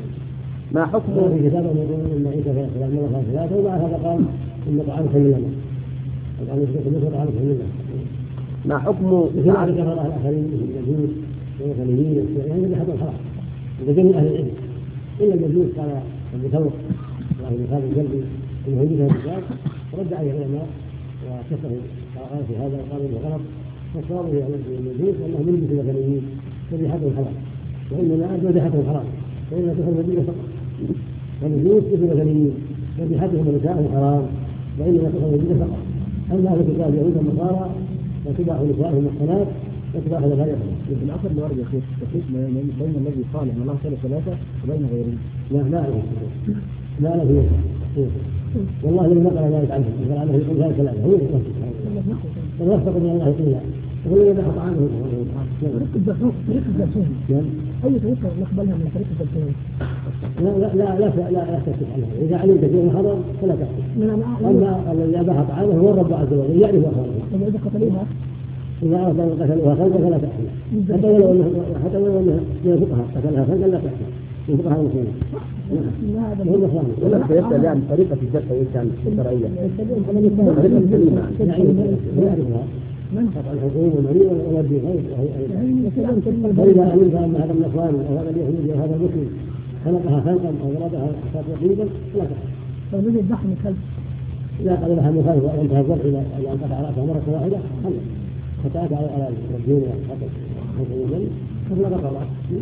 B: ما حكم
A: في كتاب يقولون إن عيسى في السلام من الله ثلاثة ومع هذا قال إن طعام خير لنا الآن يثبت مثل طعام خير لنا.
B: ما حكم
A: مثل ما ذكر الله الآخرين مثل الجنود والمثليين يعني اللي حصل حرام إذا جميع أهل العلم إلا الجنود قال أبو ثور وأهل خالد الجلبي إنه يجب الكتاب رد عليه العلماء وكفروا قال في هذا وقالوا إنه غلط فالصواب في الجنود أنهم من مثل المثليين ذبيحتهم حرام وإنما ذبيحتهم حرام فإنها تدخل المدينة فقط والجنود مثل المثليين ذبيحتهم ونساءهم حرام وإنما تدخل المدينة فقط. أما أهل الكتاب يهود النصارى وتباح نسائهم الصلاة وتباح ذبائحهم.
F: في الأثر اللي ورد يا أخي التفريق بين الذي قال إن الله خير ثلاثة وبين غيره.
A: لا لا أعرف لا أعرف والله لم نقل ذلك عنه قال عنه يقول ذلك ثلاثة هو يقول فنوفق من الله يقول لا يقول يذبح طعامه.
E: طريقة الذبح طريقة الذبح أي طريقة نقبلها من طريقة الذبح؟
A: لا لا لا لا لا لا تفتح عنها إذا علمت فيه حرام فلا تفتح. أما الذي أباح طعامه هو الرب عز وجل يعرف أخباره.
E: طب إذا قتلوها
A: إذا أردت أن قتلوها خلقا فلا تحمل حتى ولو أنها حتى ولو أنها من الفقهاء قتلها خلقا لا تحمل من فقهاء المسلمين. هو النصراني.
B: ولا سيسأل عن طريقة الجرح إيش كان الشرعية؟ طريقة سليمة
A: يعرفها من قطع الحكومة والمريض ولا الدين فإذا علمت أن هذا النصراني أو هذا اليهودي أو هذا المسلم خلقها خلقا أو ضربها تقريبا فلا تحمل.
E: فوجد الدحم الخلف
A: إذا قال لها مخالف وأنتهى الضرب إلى أن قطع رأسها مرة واحدة خلق فتأتى على الدين والخطأ فلا قطع رأسه.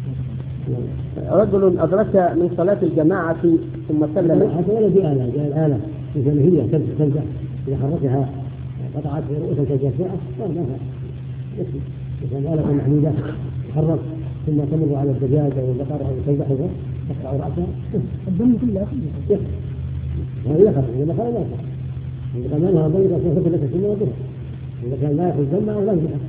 B: رجل أدرك من صلاة الجماعة ثم سلم.
A: حتى ولا بآلة جاء الآلة مثالية تنزع إذا حركها قطعت رؤوسا كالجساء صار لها يكفي. مثل آلة محمودة تحرك ثم تمر على الدجاج أو البقر أو تذبحها تقطع رأسها
E: الدم كله
A: يكفي. هذا يخرج إذا خرج لا يخرج. إذا كان لها ضيقة سوف لك السنة وضرها. إذا كان لا يأخذ دم أو لا يذبحها.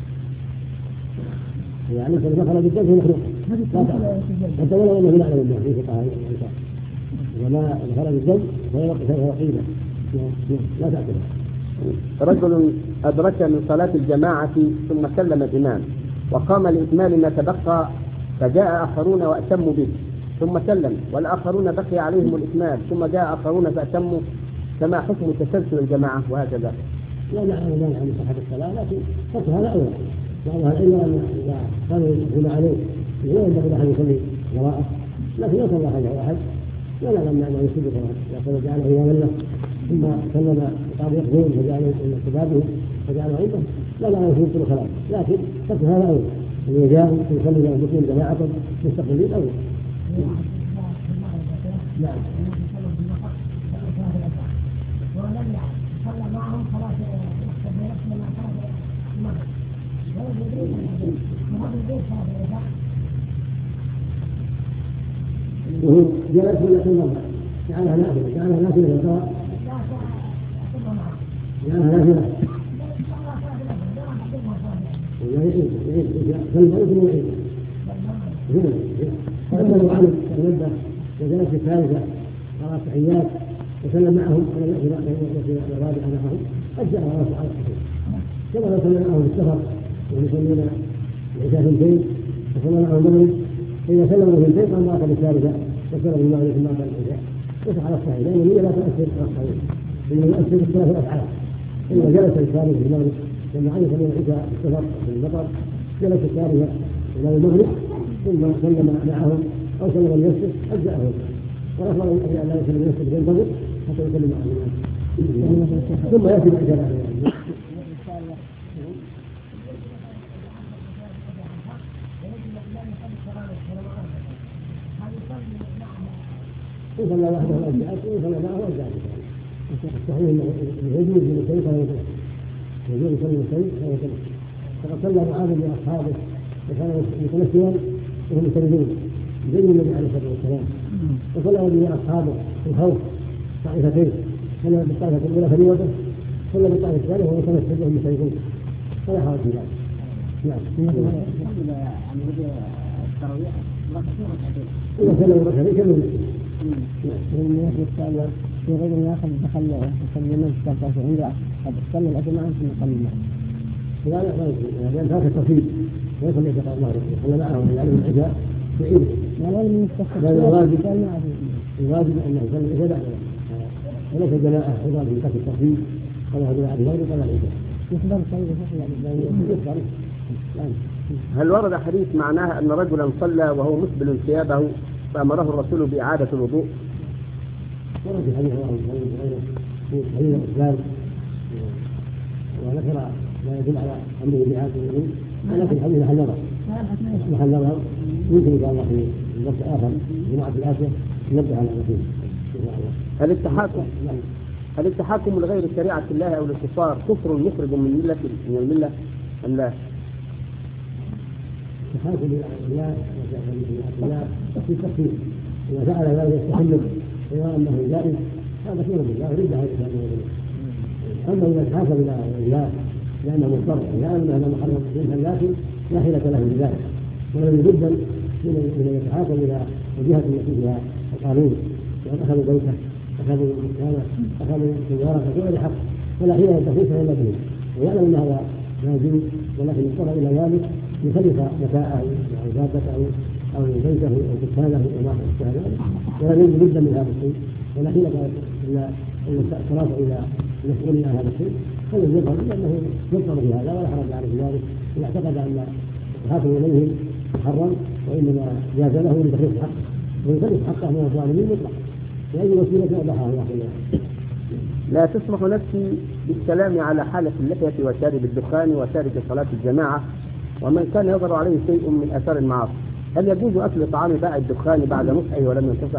A: يعني إذا خرج الدم في مخلوق حتى ولو أنه لا يعلم به في فقهاء الإنسان. وما خرج الدم فهو وقيلة لا تأكله.
B: رجل أدرك من صلاة الجماعة ثم سلم الإمام وقام لإكمال ما تبقى فجاء آخرون وأتموا به ثم سلم والآخرون بقي عليهم الإكمال ثم جاء آخرون فأتموا فما حكم تسلسل الجماعة وهكذا؟
A: لا لا أنا لا عن صحة الصلاة لكن فقط هذا أول بعضها العلم أن إذا كانوا يدخلون عليه لا ينبغي أحد يصلي وراءه لكن لو صلى حاجة واحد ولا لما أنه يسجد يقول جعله إماما له ثم سلم قام يقضون فجعله من كتابه فجعله عنده لا لا يكون كل خلاص لكن فقط هذا أول اللي جاء يصلي بأنفسهم جماعة مستقبلين أول. نعم.
D: ولم يعد صلى معهم خلاص يحسب نفسه ما كان المغرب ولم يدرك وهذا البيت هذا
A: وهو جالس ولا في المغرب جعلها نافلة جعلها نافلة للقراءة جعلها نافلة ويعيد يعيد فالمغرب يعيد فلما لو عمل تنبه وجلس في الثالثة قرأ التحيات وسلم معهم على الأخير الرابعة معهم أجزأ الله على الحكيم كما لو سلم معهم في السفر ويصلون العشاء ثنتين وصلى معهم المغرب فإذا سلموا ثنتين قام آخر الثالثة وسلم المغرب ثم آخر العشاء يصح على الصحيح لأن النية لا تؤثر على الصحيح إنما يؤثر اختلاف الأفعال. إذا جلس الثالث في المغرب لما عاد يصلون العشاء في السفر في المطر جلس الثالثة إلى المغرب ثم سلم معهم أو سلم لنفسه أجزأه والأفضل أن لا يسلم لنفسه بالضبط حتى يسلم مع الناس ثم يأتي بعجلة وصلى وحده الأجزاء وصلى معه أجزاء الصحيح أنه يجوز من السيد فلا يتنفس يجوز يصلي السيد فلا يتنفس فقد صلى معاذ بأصحابه وكانوا متنسيا وهم يسلمون زي النبي عليه الصلاة والسلام وصلى به أصحابه في الخوف طائفتين صلى بالطائفة الأولى فريضة صلى بالطائفة الثانية وهو يتنفس وهم يسلمون فلا حرج في ذلك. نعم.
C: عن وجه التراويح
A: إذا سلموا ركعتين كملوا.
C: نعم. الثانية في غير ما يأخذ دخل يصلي من كفاته عنده صلى الأجماع ثم صلى معه.
A: لا لا لا لأن ترك التفصيل ويصلي في الله صلى معه يعلم العشاء بعيده.
C: لا لا من يستخدم.
A: لا الواجب الواجب أن يصلي العشاء بعد وليس جماعة أيضا في ترك التفصيل قالها جماعة الواجب قال العشاء.
C: يقدر يصلي
B: هل ورد حديث معناه أن رجلا صلى وهو مسبل ثيابه فأمره الرسول بإعادة الوضوء؟
A: ورد في حديث الله في حديث الإسلام وذكر ما يدل على أمره بإعادة الوضوء ولكن الحديث محل نظر محل نظر يمكن إن شاء الله في وقت آخر جماعة الآتية نبدأ على الأخير.
B: هل التحاكم هل التحاكم لغير شريعة الله أو الاختصار كفر يخرج من ملة من الملة أم لا؟
A: التحاكم لله الله في تفصيل إذا فعل ذلك يستحمل ويرى أنه جائز هذا خير بالله رد هذا الإنسان. أما إذا تحاكم إلى الله لأنه مضطر لا أنه لم يحرم منها لكن لا حيلة له بذلك ولم جدا من يتحاكم إلى الجهة التي فيها القانون وأن أخذوا بيته أخذوا مكانه أخذوا سيارة بغير حق فلا حيلة تخيفها إلا به ويعلم أن هذا لا يجوز، ولكن اضطر إلى ذلك يخلف متاعه أو دابته أو بيته أو دكانه وما أشبه ذلك، ولا يجوز بد من هذا الشيء، ولا حيلة إلا الصلاة إلى مسؤولية هذا الشيء، فلن يظهر لأنه يضطر في هذا ولا حرج عليه ذلك، إذا اعتقد أن الحاكم إليه محرم وإنما جاز له لتخليص حقه، ويخلص حقه من الظالمين مطلقا بأي وسيلة أباحها الله سبحانه.
B: لا تسمح نفسي بالكلام على حالة اللحية وشارب الدخان وتارك صلاة الجماعة ومن كان يظهر عليه شيء من آثار المعاصي، هل يجوز أكل طعام بائع الدخان بعد نصحه ولم ينتصح؟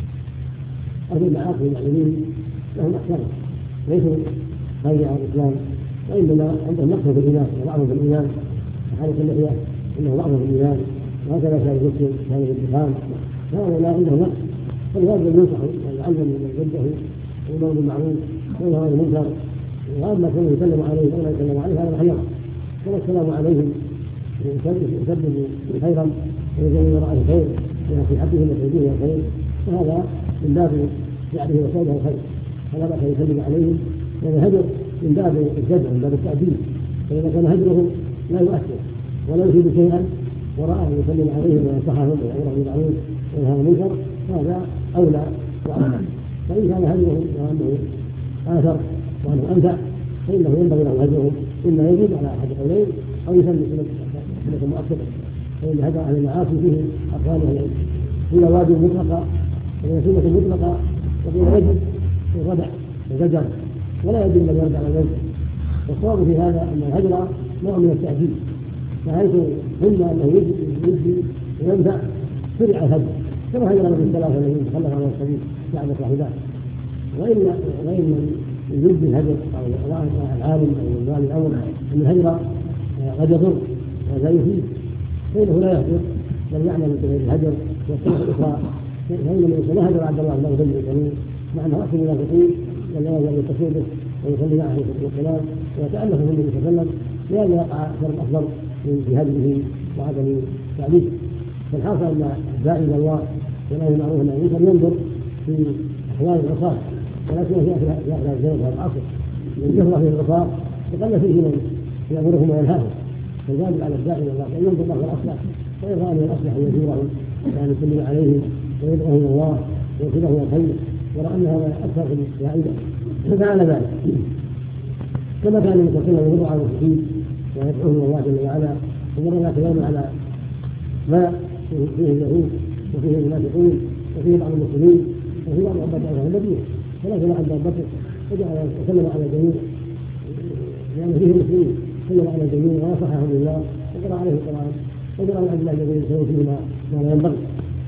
A: أهل المعاصي المعلمين لهم أحكام ليسوا خارج عن الإسلام، وإنما عندهم نقص في الإيمان وضعف في الإيمان، حالة اللحية إنه ضعف في الإيمان، وهكذا شارب المسلم شارب الدخان هؤلاء عندهم نقص، فلهذا ينصح ويعلم من جده ويأمر بالمعروف وينهى عن المنكر، واما كونه يسلم عليه ولا يسلم عليه هذا محيرا، كما السلام عليهم يسبب خيرا ويجري وراءه الخير ونصيحته وتوجيهه الخير، وهذا من باب فعله وقوله الخير، فلا باس يسلم عليهم، والهجر من باب الجدع من باب التأديب، فإذا كان هجره لا يؤثر ولا يفيد شيئا وراءه يسلم عليهم وينصحهم ويأمرهم بالمعروف وينهى عن المنكر هذا أولى وأفضل. فإن كان هجره وأنه آثر وأنه أنفع فإنه ينبغي له هجره، إما يجب على أحد القولين أو يسلم سنة مؤكدة، فإن هجر أهل المعاصي فيه أقوال أهل العلم، قيل واجب مطلقة وقيل سنة مطلقة وقيل يجب في الردع وزجر ولا يجب أن يرجع على الوجه. والصواب في هذا أن الهجر نوع من التأديب، فحيث قلنا أنه يجب وينفع شرع الهجر كما هجر النبي الثلاثة الذين تخلف عن السبيل بعد صاحباه، وإن وإن يجب الهجر أو العالم أو الوالي الأمر أن الهجر قد يضر ولا يفيد فإنه لا يهجر بل يعمل بغير الهجر والطرق الأخرى، فإن الإنسان لا هجر عبد الله له ذنب الجميل مع أنه أصل المنافقين ولا يزال يتصل به ويصلي معه في الكلام ويتألف من النبي صلى الله عليه وسلم لأن يقع شر أفضل من جهاده وعدم تعليمه. فالحاصل أن الداعي إلى الله ولا المعروف أن ينكر ينظر في أحوال العصاة، ولكن في آخر الزمن هذا العصر من جهر في العصاة فقل فيه من يأمرهم وينهاهم، فالواجب على الداعي إلى الله أن ينظر له الأصلح، وإن رأى من الأصلح أن يزورهم وأن يسلم عليهم ويدعوهم إلى الله ويرشدهم الخير، ورأى أن هذا أكثر في الفائدة ففعل ذلك، كما كان المتقين يمر على المسلمين ويدعوهم الله جل وعلا، ومر ذات يوم على ما فيه اليهود وفيه المنافقين وفيه بعض المسلمين وفيه بعض عباد الله المدينة، فنزل عند أبي بكر وجعل وسلم على الجميع لأن فيه المسلمين، سلم على الجميع ونصحهم بالله وقرأ عليه القرآن وقرأ عن عبد الله الذي يسوي فيه ما لا ينبغي.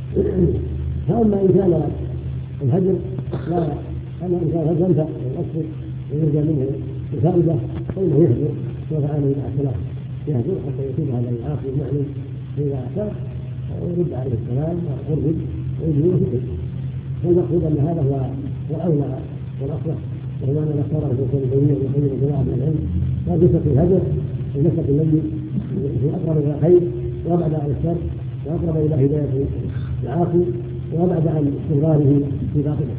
A: فأما إن كان الهجر لا أما إن كان الهجر ينفع ويؤثر ويرجى منه الفائدة فإنه يهجر وفعل من السلام يهجر حتى يصيب هذا العاصي المعلم إذا أعتاد ويرد عليه السلام ويرد ويجيبه في الحج. فالمقصود أن هذا هو الأولى والأصلح، وهو أن نختاره في كل جميع وكل جماعة من العلم وبسط الهجر ونسق الذي في أقرب إلى الخير وأبعد عن الشر وأقرب إلى هداية العاصي وأبعد عن استمراره في باطله.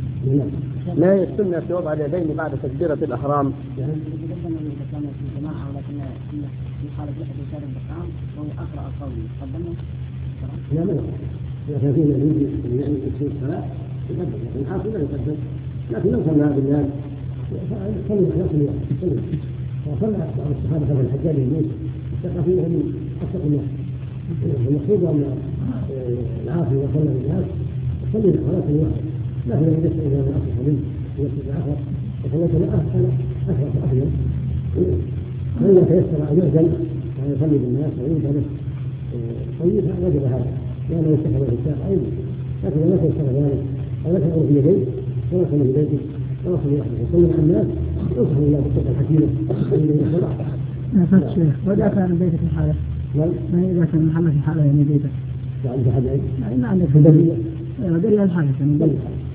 B: ما هي السنة في وضع اليدين بعد تكبيرة الأحرام؟
C: يعني إذا كان في جماعة ولكن في حالة يحدث شارب الطعام وهو أقرأ قوله قدمه؟
A: لا ما يقدم، إذا كان فيه يريد أن يعني يكسر الصلاة يقدم، لكن الحاصل لا يقدم، لكن لو صلى بالله صلى على صلى وصلى بعض الصحابة كما الحجاج بن يوسف اتقى فيه من أصدق الناس. المقصود أن العاصي وصلى بالناس صلي صلاة واحدة، لكن لم يدفع إلى من أصلح منه ويسجد آخر وصليت معه أنا أشرف أفضل، فإذا تيسر أن يعزل وأن يصلي بالناس وينسى له طيب وجب هذا لأنه يستحب الإنسان أيضا، لكن لم يكن يستحب ذلك أو يشعر في يديه ويصل في بيته ويصل وحده يصلي مع الناس ينصح الله بالطرق الحكيمة الذي يصلح.
E: يا فتح شيخ، وإذا كان بيتك في حالة؟ ما إذا كان محل في حالة يعني بيتك؟
A: يعني في حالة
E: يعني ما عندك في البيت؟ دليل الحالة يعني بيت.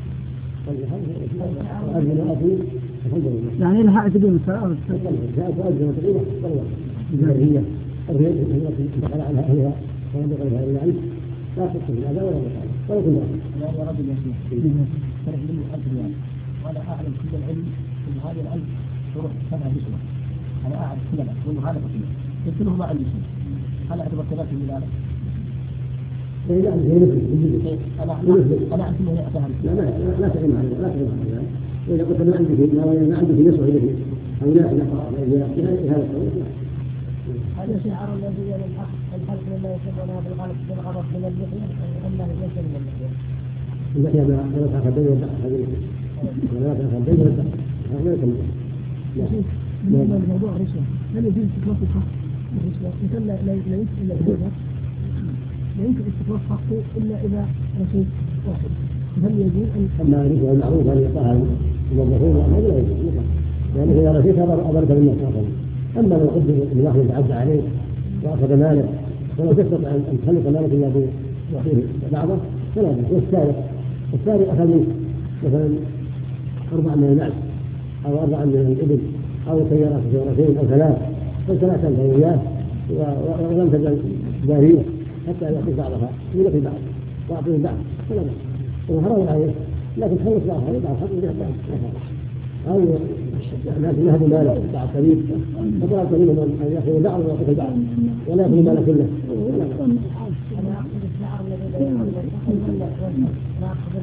E: يعني الحق تقيم الصلاة
A: وتقيم الصلاة هي الرياض التي انتقل عنها أهلها وينبغي لها إلا عنه لا تقصد هذا ولا مكان ولا كل
F: لا يا رجل يا شيخ فرح منه ألف ريال وأنا أعلم كل العلم أن هذا الألف تروح سبعة بسرعة
E: أنا أعرف كذا أقول هذا بسيط قلت له ما عندي شيء هل أعتبر كذلك من ذلك؟
A: لا
E: أنا أنا أعرف أنه يأتي
A: لا لا لا تعلم عنه لا تعلم عنه وإذا قلت ما عندك ما عندك يصلح إليه أو لا نقرأ هذا القول
D: هذا شعار الذي الحق الحق مما يسمونها بالغلط بالغلط من اللحية أنه ليس من اللحية.
A: اللحية ما لا تأخذ يدع هذه ولا تأخذ يدع هذا ليس من
E: اللحية. بالنسبة لموضوع الرشوة هل يجوز استخلاص الحق الرشوة؟ مثل لا لا لا يمكن إلا إذا لا يمكن استخلاص حقه إلا إذا رشيد واحد. هل يجوز أن
A: أما الرشوة المعروفة أن يعطاها الموظفون هذا لا يجوز لأن إذا رشيت أضرت بالناس آخرين. أما لو قدر أن واحد يتعدى عليه وأخذ ماله ولو تستطيع أن تخلق مالك إلا بوحيه بعضه فلا بأس. والسارق السارق أخذ منك مثلا أربع من النعس أو أربع من الإبل أو سيارات سيارتين أو ثلاث فلا تنفع إياه ولم تجعل جارية حتى يأخذ بعضها يلقي بعض وأعطيه بعض فلا بأس. وحرام عليه لكن تخلص بعضها بعض حق بعض أو لكن نهب ماله بعض قريب فطلع قريب أن يأخذ بعض ويأخذ بعض ولا يأخذ ماله كله.
D: أنا أقصد الشعر الذي لا أقصد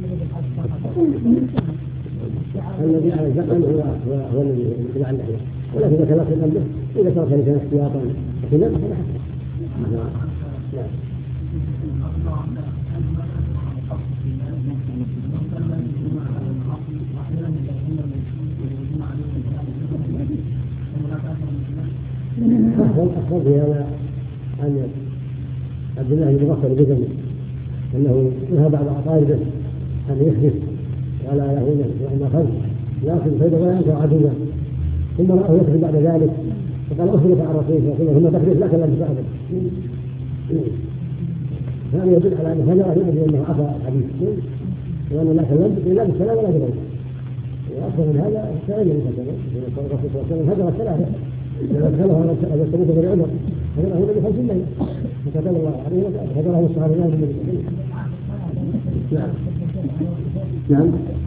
A: الذي على الزقن هو هو الذي يتبع اللحية ولكن إذا كان في قلبه إذا ترك لسان احتياطا وكذا فلا حق. أفضل أفضل في هذا أن عبد الله بن بكر بن أنه نهى بعض أقاربه أن يحدث ولا يهونه وأن خلف لكن فإذا ولا ينفع عدوه ثم رأه يكذب بعد ذلك فقال أخبرك عن رسول الله ثم تحدث لك لم تفعله. هذا يدل على أن هذا يؤدي أنه عفى الحديث وأنه لا كلمت إلا بالسلام ولا بالعلم. وأكثر من هذا سأل الرسول صلى الله عليه وسلم هجر الثلاثة إذا دخله على الثبوت غير عذر هجره النبي خمس الليل فكتب الله عليه هجره الصحابة لا النبي صلى الله عليه وسلم. نعم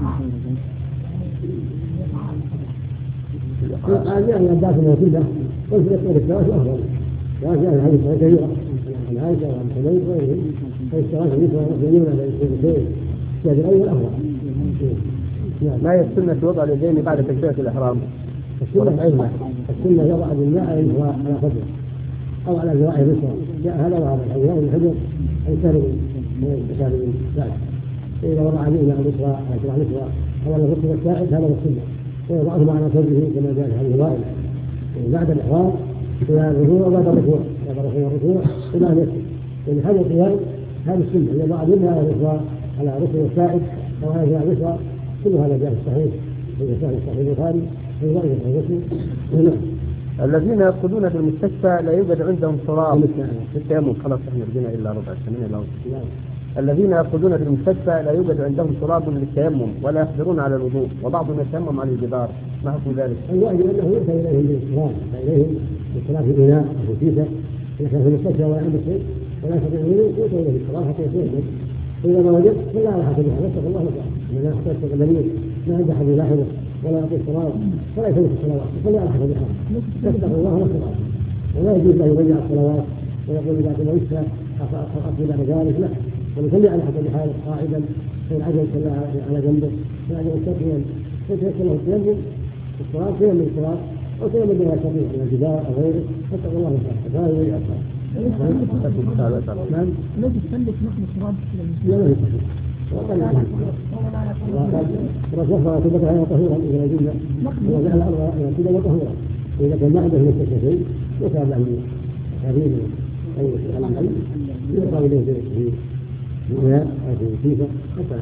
A: قال جاء من عباس موجودة قلت لك الزواج أفضل جاء هذه الصلاة كبيرة عن عائشة وعن حميد وغيرهم فالصلاة بالنسبة للمسلمين على الشيء الشيء الأول أفضل.
B: ما هي السنة وضع اليدين بعد تكبيرة الإحرام؟
A: السنة علمة السنة يضع بالماء على صدره أو على ذراعه اليسرى جاء هذا وهذا الحيوان الحجر يسهل من يسهل من ذلك. فإذا وضع بالماء اليسرى على ذراع اليسرى أو على الركبة الساعد هذا هو السنة ويضعهما على صدره كما جاء في هذه الرواية بعد الإحرام إلى الركوع وبعد الركوع بعد الركوع إلى أن يسجد. يعني هذا القيام هذا السنة يضع بالماء اليسرى على ركبة الساعد أو على ذراع اليسرى كل هذا جاء في الصحيح في صحيح البخاري في رواية مسلم.
B: الذين يرقدون في المستشفى لا يوجد عندهم تراب في التيمم خلاص احنا رجعنا الا ربع سنه الا الذين يرقدون في المستشفى لا يوجد عندهم تراب للتيمم ولا يقدرون على الوضوء وبعضهم يتيمم على الجدار ما حكم ذلك؟
A: الواجب انه يؤتى اليهم بالاصرار اليهم بالصلاه في اناء او في كيسه اذا كان في المستشفى ولا عنده شيء ولا يستطيع ان يؤتى اليه بالصلاه حتى يتيمم فاذا ما وجد فلا على حسب حاله نسال الله تعالى ان لا يحتاج تقدمين ما عنده احد يلاحظه ولا يعطي الصلاه فلا يفوت الصلوات فلا على حسب حاله يتقي الله ونسال ولا يجوز له يضيع الصلوات ويقول اذا كنت وجدت اقضي بعد ذلك لا ونصلي على حسب حاله قاعدا فان عجل صلى على جنبه فان عجل مستقيما فتيسر له التيمم الصلاه تيمم الصلاه او تيمم بما يستطيع من الجدار او غيره فاتقوا الله تعالى فلا يضيع الصلاه. نعم
E: الذي تسلك نحن التراب
A: لا لا يستطيع رسفها تبقى طهورا إذا وجدنا وجعل الأرض كذا طهورا إذا كان ما عنده نفس شيء يتابع من حبيب أي العلم يقام إليه في المياه أو في الكيسة حتى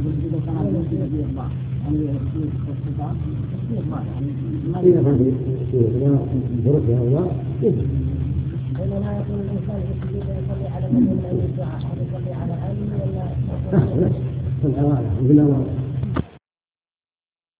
A: إذا كان في ظروفها أو لا يجب.
D: ولا يكون الإنسان يصلي على من لا يدعى أو يصلي على آله ولا
A: لا لا الحمد لله